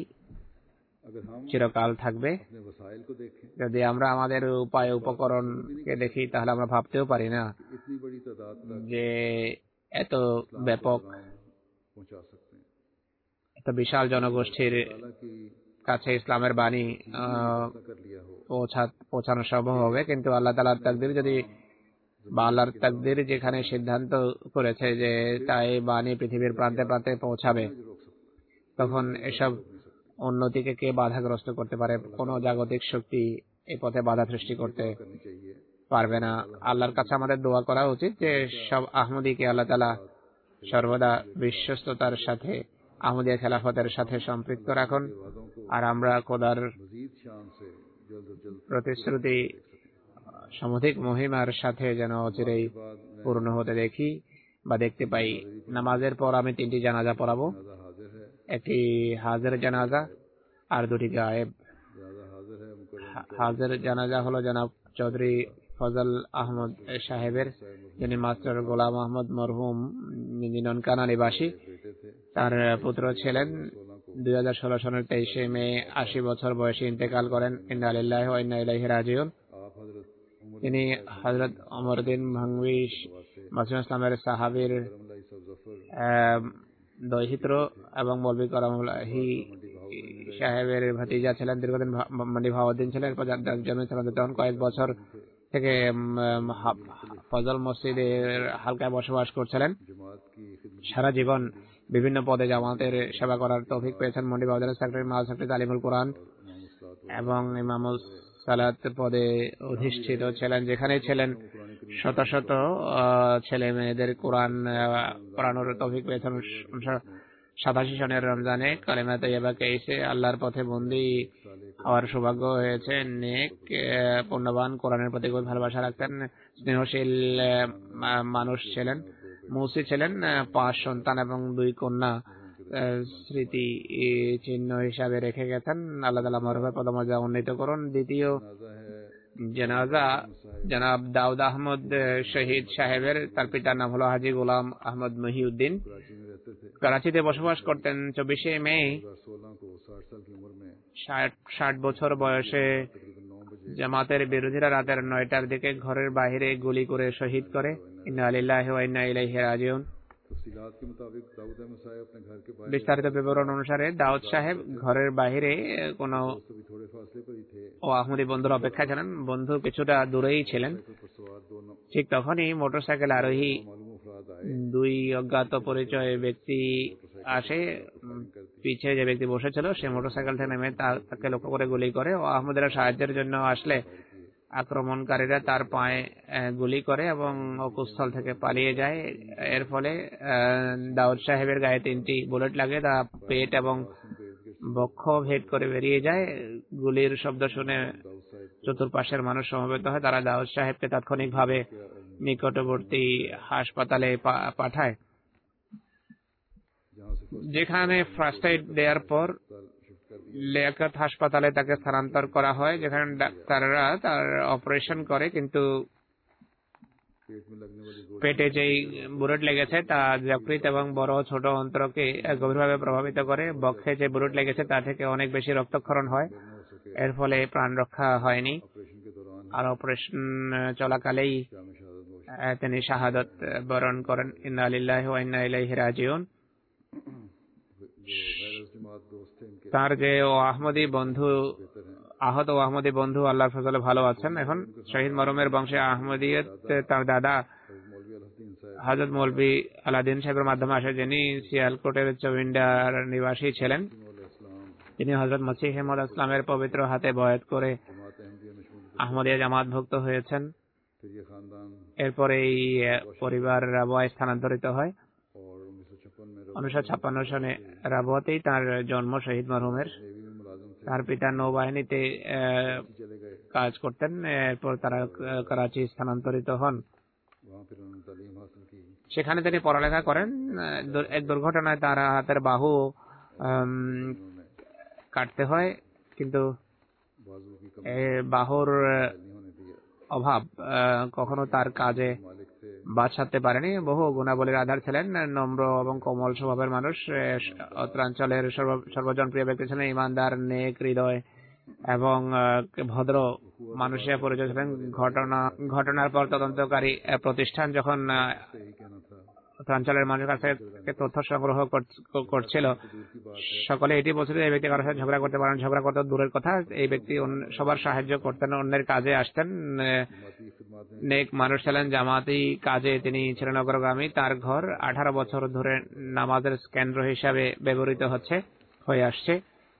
अगर हम চিরকাল থাকবে। अपने वसाइल को देखें, যদি আমরা আমাদের উপায় উপকরণকে দেখি তাহলে আমরা ভাবতেও পারি না इतनी बड़ी तादाद तक যে এত ব্যাপক, पहुंचा सकते हैं। এত বিশাল জনগোষ্ঠীর हालांकि কাছে ইসলামের বাণী ऐसा कर लिया हो পৌঁছানো সম্ভব হবে, কিন্তু আল্লাহ তাআলার তাকদীর যদি বা আল্লাহর তাকদীর যেখানে সিদ্ধান্ত করেছে যে তাই বাণী পৃথিবীর প্রান্তে প্রান্তে পৌঁছাবে, जो रोक सकते তখন এসব উন্নতিকে কে বাধাগ্রস্ত করতে পারে? কোনো জাগতিক শক্তি এই পথে বাধা সৃষ্টি করতে करनी चाहिए। পারবে না। আল্লাহর কাছে আমাদের দোয়া করা উচিত যে সব আহমদীকে আল্লাহ তাআলা সর্বদা বিশ্বস্ততার সাথে আহমদিয়া খেলাফতের সাথে সম্পৃক্ত রাখুন वादों को আর আমরা খোদার मजीद शान से जल्द से जल्द প্রতিশ্রুতি সমধিক মহিমার সাথে যেন অচিরেই পূর্ণ হতে দেখি। বা দেখতে পাই। নামাজের পর আমি 3টি জানাজা পড়াবো, একটি হাজির জানাজা আর 2টি গায়েব। হাজির জানাজা হলো জনাব চৌধুরী ফজল আহমদ সাহেবের, যিনি মাস্টার গোলাম আহমদ মরহুম ননকানা নিবাসী। তার পুত্র ছিলেন 2016 সনের 23শে মে 80 বছর বয়সে ইন্তেকাল করেন। ইন্না লিল্লাহি ওয়া ইন্না ইলাইহি রাজিউন। তিনি হযরত ওমরউদ্দিন ভাঙ্গি মাসুদ ইসলামের সাহাবীর দৌহিত্র এবং মৌলভী করমুল্লাহি সাহেবের ভাতিজা ছিলেন। দীর্ঘদিন মন্ডি ভাউদ্দিন ছিলেন। এরপর জমি তখন কয়েক বছর থেকে ফজল মসজিদের হালকায় বসবাস করছিলেন। সারা জীবন বিভিন্ন পদে জামাতের সেবা করার তৌফিক পেয়েছেন। মন্ডি ভাউদ্দিনের সেক্রেটারি, মাল সেক্রেটারি, তালিমুল কোরআন এবং ইমামুল সালাত পদে অধিষ্ঠিত ছিলেন। যেখানে ছিলেন শত শত ছেলে মেয়েদের কোরআন পড়ানোর তৌফিক পেয়েছেন। 87 সনের রমজানে কালেমা তৈয়বাকে এসে আল্লাহর পথে বন্দী হওয়ার সৌভাগ্য হয়েছে। নেক পুণ্যবান, কোরআনের প্রতি খুব ভালোবাসা রাখতেন, স্নেহশীল মানুষ ছিলেন। মুসি ছিলেন। 5 সন্তান এবং 2 কন্যা স্মৃতি চিহ্ন হিসাবে রেখে গেছেন। আল্লাহ তাআলা মরহুমের পদমর্যাদা উন্নীত করুন। দ্বিতীয় জানাজা জনাব দাউদ আহমদ শহীদ সাহেবের। তার পিতার নাম হলো হাজী গোলাম আহমদ মহিউদ্দিন। করাচিতে বসবাস করতেন। 24শে মে 60 বছর বয়সে জামাতের বিরোধীরা রাতের 9টার দিকে ঘরের বাইরে গুলি করে শহীদ করে। ইন্না লিল্লাহি ওয়া ইন্না ইলাইহি রাজিউন। বিস্তারিত বিবরণ অনুসারে দাউদ সাহেব ঘরের বাইরে কোন আহমদী বন্ধুর অপেক্ষায় ছিলেন। বন্ধু কিছুটা দূরেই ছিলেন। ঠিক তখনই মোটরসাইকেল আরোহী 2 অজ্ঞাত পরিচয় ব্যক্তি আসে। পিছে যে ব্যক্তি বসেছিল সে মোটরসাইকেল থেকে নেমে তাকে লক্ষ্য করে গুলি করে। ও আহমদের সাহায্যের জন্য আসলে আক্রমণকারীরা তার পায়ে গুলি করে এবং অকুস্থল থেকে পালিয়ে যায়। এর ফলে দাউদ সাহেবের গায়ে 3টি বুলেট লাগে। তা পেট এবং বক্ষ ভেদ করে বেরিয়ে যায়। গুলির শব্দ শুনে চতুর্পাশের মানুষ সমবেত হয়। তারা দাউদ সাহেবকে তাৎক্ষণিকভাবে নিকটবর্তী হাসপাতালে পাঠায়, যেখানে ফার্স্ট এইড দেওয়ার পর লিয়াকত হাসপাতালে তাকে স্থানান্তর করা হয়, যেখানে ডাক্তাররা তার অপারেশন করে। কিন্তু পেটে যেই বুলেট লেগেছে তা যকৃৎ এবং বড় ছোট অন্ত্রকে গভীরভাবে প্রভাবিত করে। বক্ষে যে বুলেট লেগেছে তা থেকে অনেক বেশি রক্তক্ষরণ হয়। এর ফলে প্রাণ রক্ষা হয়নি। আর অপারেশন চলাকালেই তিনি শাহাদত বরণ করেন। ইন্না লিল্লাহি ওয়া ইন্না ইলাইহি রাজিউন। তার যে আহমদী বন্ধু, আহত আহমদী বন্ধু আল্লাহর ফজলে ভালো আছেন। এখন শহীদ মরহুমের বংশে আহমদিয়ত তার দাদা হযরত মৌলভী আলাউদ্দিন সাহেবের মাধ্যমে আসে, যিনি সিয়ালকোটের চৌইন্ডার নিবাসী ছিলেন। তিনি হযরত মসিহ মাউদ ইসলামের পবিত্র হাতে বয়াত করে আহমদিয়া জামাতভুক্ত হয়েছেন। এরপরে এই পরিবার রাবুয়ায় স্থানান্তরিত হয়। 1956 সনে রাবুয়াতেই তার জন্ম শহীদ মরহুমের। তার পিতা নৌবাহিনীতে কাজ করতেন। এরপর তারা করাচি স্থানান্তরিত হন। সেখানে তিনি পড়ালেখা করেন। এক দুর্ঘটনায় তার হাতের বাহু কাটতে হয়, কিন্তু বাহুর অভাব কখনো তার কাজে বাদ সাধতে পারেনি। বহু গুণাবলীর আধার ছিলেন। নম্র এবং কোমল স্বভাবের মানুষ। উত্তরাঞ্চলের সর্বজনপ্রিয় ব্যক্তি ছিলেন। ইমানদার, নেক হৃদয় এবং ভদ্র মানুষের পরিচয় ছিলেন। ঘটনার পর তদন্তকারী প্রতিষ্ঠান যখন উত্তরাঞ্চলের মানুষের কাছ থেকে তথ্য সংগ্রহ করছিল, সকলে এটি বলছিল এই ব্যক্তি কারোর সাথে ঝগড়া করতে পারেন। ঝগড়া করতে দূরের কথা, এই ব্যক্তি সবার সাহায্য করতেন, অন্যের কাজে আসতেন। নেক মানুষ ছিলেন। জামাতি কাজে তিনি ছিলেন অগ্রগামী। তার ঘর 18 বছর ধরে নামাজের কেন্দ্র হিসাবে ব্যবহৃত হয়ে আসছে।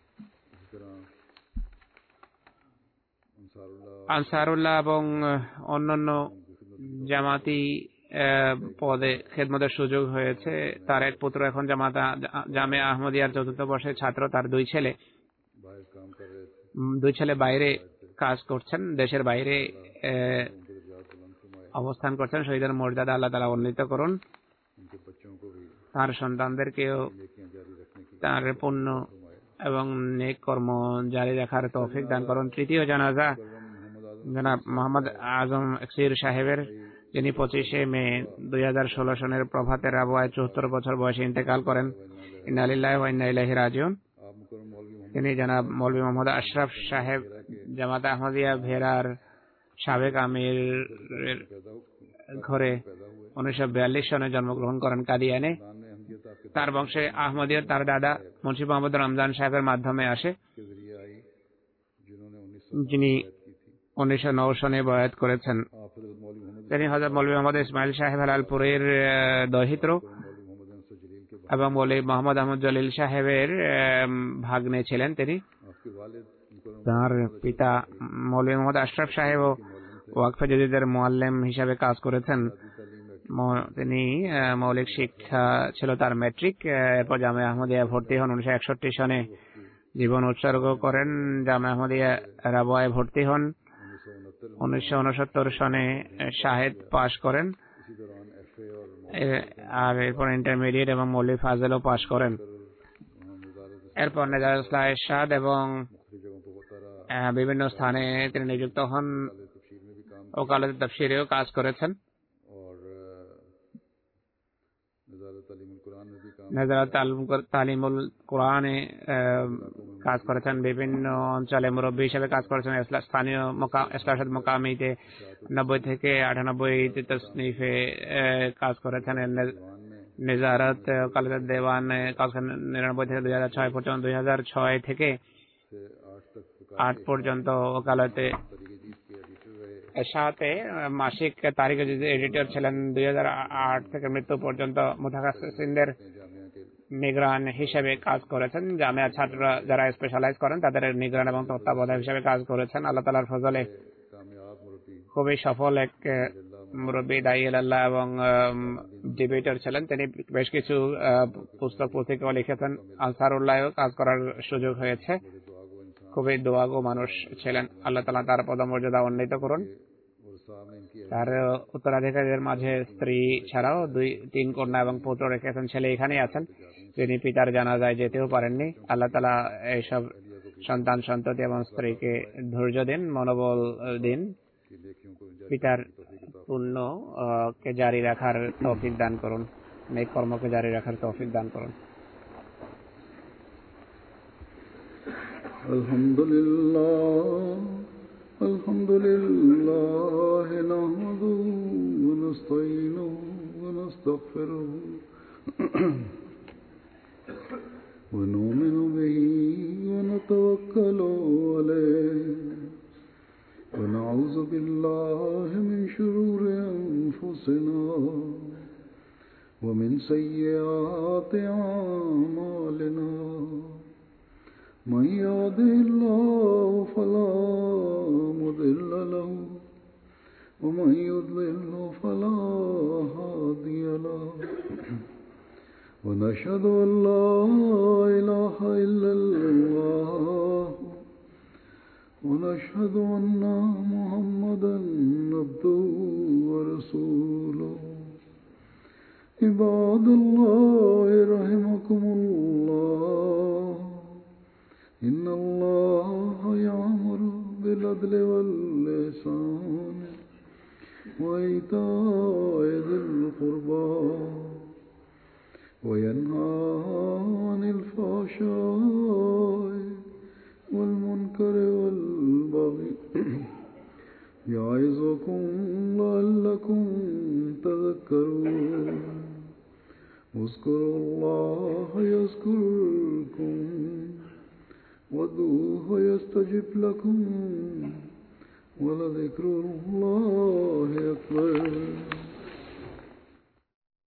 আনসারুল্লাহ এবং অন্যান্য জামাতি পদে খেদমতের সুযোগ হয়েছে। তার এক পুত্র এখন জামে আহমদিয়ার 4র্থ বর্ষের ছাত্র। তার 2 ছেলে বাইরে কাজ করছেন, দেশের বাইরে অবস্থান করছেন। শহীদের মর্যাদা আল্লাহ তাআলা উন্নীত করুন। তার সন্তানদেরকেও তার পুণ্য এবং নেক কর্ম জারি রাখার তৌফিক দান করুন। তৃতীয় জানাজা জনাব মোহাম্মদ আজম সির সাহেবের, যিনি 25শে মে 2016 সনের প্রভাতের আবহাওয়ায় 74 বছর বয়সে ইন্তেকাল করেন। ইন্না লিল্লাহি ওয়া ইন্না ইলাইহি রাজিউন। তিনি জনাব মৌলভী মোহাম্মদ আশরাফ সাহেব জামাত আহমদিয়া ভেরার সাবেক আমির ঘরে 1942 সনে জন্মগ্রহণ করেন কাদিয়ানে। তার বংশে আহমদিয়া তার দাদা মুন্সি মোহাম্মদ রমজান সাহেবের মাধ্যমে আসে, যিনি 1909 সনে বয়াত করেছেন। তিনি হযরত মৌলভী মোহাম্মদ ইসমাইল সাহেব হেলালপুরের দহিত্র এবং মৌলভী মোহাম্মদ আহমদ জলিল সাহেবের ভাগ্নে ছিলেন। তিনি তার পিতা মৌলভী মোহাম্মদ আশরাফ সাহেব ও ওয়াকফে জাদীদের মুআল্লিম হিসাবে কাজ করেছেন। তিনি মৌলিক শিক্ষা ছিল তার ম্যাট্রিক। এরপর জামিয়া আহমদিয়া ভর্তি হন। 1961 সনে জীবন উৎসর্গ করেন। জামিয়া আহমদিয়া রাবওয়ায় ভর্তি হন। 1969 সনে শাহেদ পাশ করেন আর এরপর ইন্টারমিডিয়েট এবং মৌলভী ফাজেলও পাশ করেন। এরপর নেজারুল ইসলাম এরশাদ এবং বিভিন্ন স্থানে তিনি নিযুক্ত হন। ওকালতে তাফসীরেও কাজ করেছেন। নেজারত তালিমুল কোরআনে কাজ করেছেন। বিভিন্ন অঞ্চলে মুরব্বী হিসেবে কাজ করেছেন। স্থানীয় ইসলাহাত মোকামিতে 90 থেকে 98 তাসনিফে কাজ করেছেন। নেজারত ওকালতে দেওয়ান কাজ করেন 99 থেকে 2006 পর্যন্ত। 2006 থেকে 8 পর্যন্ত ওকালতে সাথে মাসিক তারিখে এডিটর ছিলেন। 2008 থেকে মৃত্যু পর্যন্ত মুতাখাসসিসদের নিগরান হিসেবে কাজ করেছেন। জামিয়া ছাত্ররা যারা স্পেশালাইজ করেন তাদের নিগরান এবং তত্ত্বাবধায়ক হিসেবে কাজ করেছেন। আল্লাহ তাআলার ফজলে খুবই সফল এক মুরব্বী, দায়ী আল্লাহ এবং ডিবেটর ছিলেন। তিনি বেশ কিছু পুস্তক পত্রিকাও লিখেছেন। আনসারুল্লাহও কাজ করার সুযোগ হয়েছে। খুবই দোয়াগো মানুষ ছিলেন। আল্লাহ তাআলা তার পদমর্যাদা উন্নীত করুন। তার উত্তরাধিকারীদের মাঝে স্ত্রী ছাড়াও 2-3 কন্যা এবং পুত্র রেখেছেন। ছেলে এখানেই আছেন, যিনি পিতার জানাজায় যেতেও পারেননি। আল্লাহ তাআলা এইসব সন্তান সন্ততি এবং স্ত্রীকে ধৈর্য দিন, মনোবল দিন, পিতার পুণ্য কে জারি রাখার তৌফিক দান করুন, নেক কর্মকে জারি রাখার তৌফিক দান করুন। আলহামদুলিল্লাহ নাহমাদুহু ওয়া নাস্তাঈনুহু ওয়া নাস্তাগফিরুহু ওয়া নু'মিনু বিহি ওয়া নাতাওয়াক্কালু আলাইহি ওয়া নাউযু বিল্লাহি মিন শুরুরি আনফুসিনা ওয়া মিন সাইয়্যাতি আ'মালিনা। من يهده الله فلا مضل له ومن يضلل فلا هادي له ونشهد أن لا إله إلا الله ونشهد أن محمدا عبده ورسوله. عباد الله رحمكم الله، إن الله يأمر بالعدل والإحسان وإيتاء ذي القربى وينهى عن الفحشاء والمنكر والبغي يعظكم لعلكم تذكرون. اذكروا الله يذكركم وادعوه يستجب لكم ولذكر الله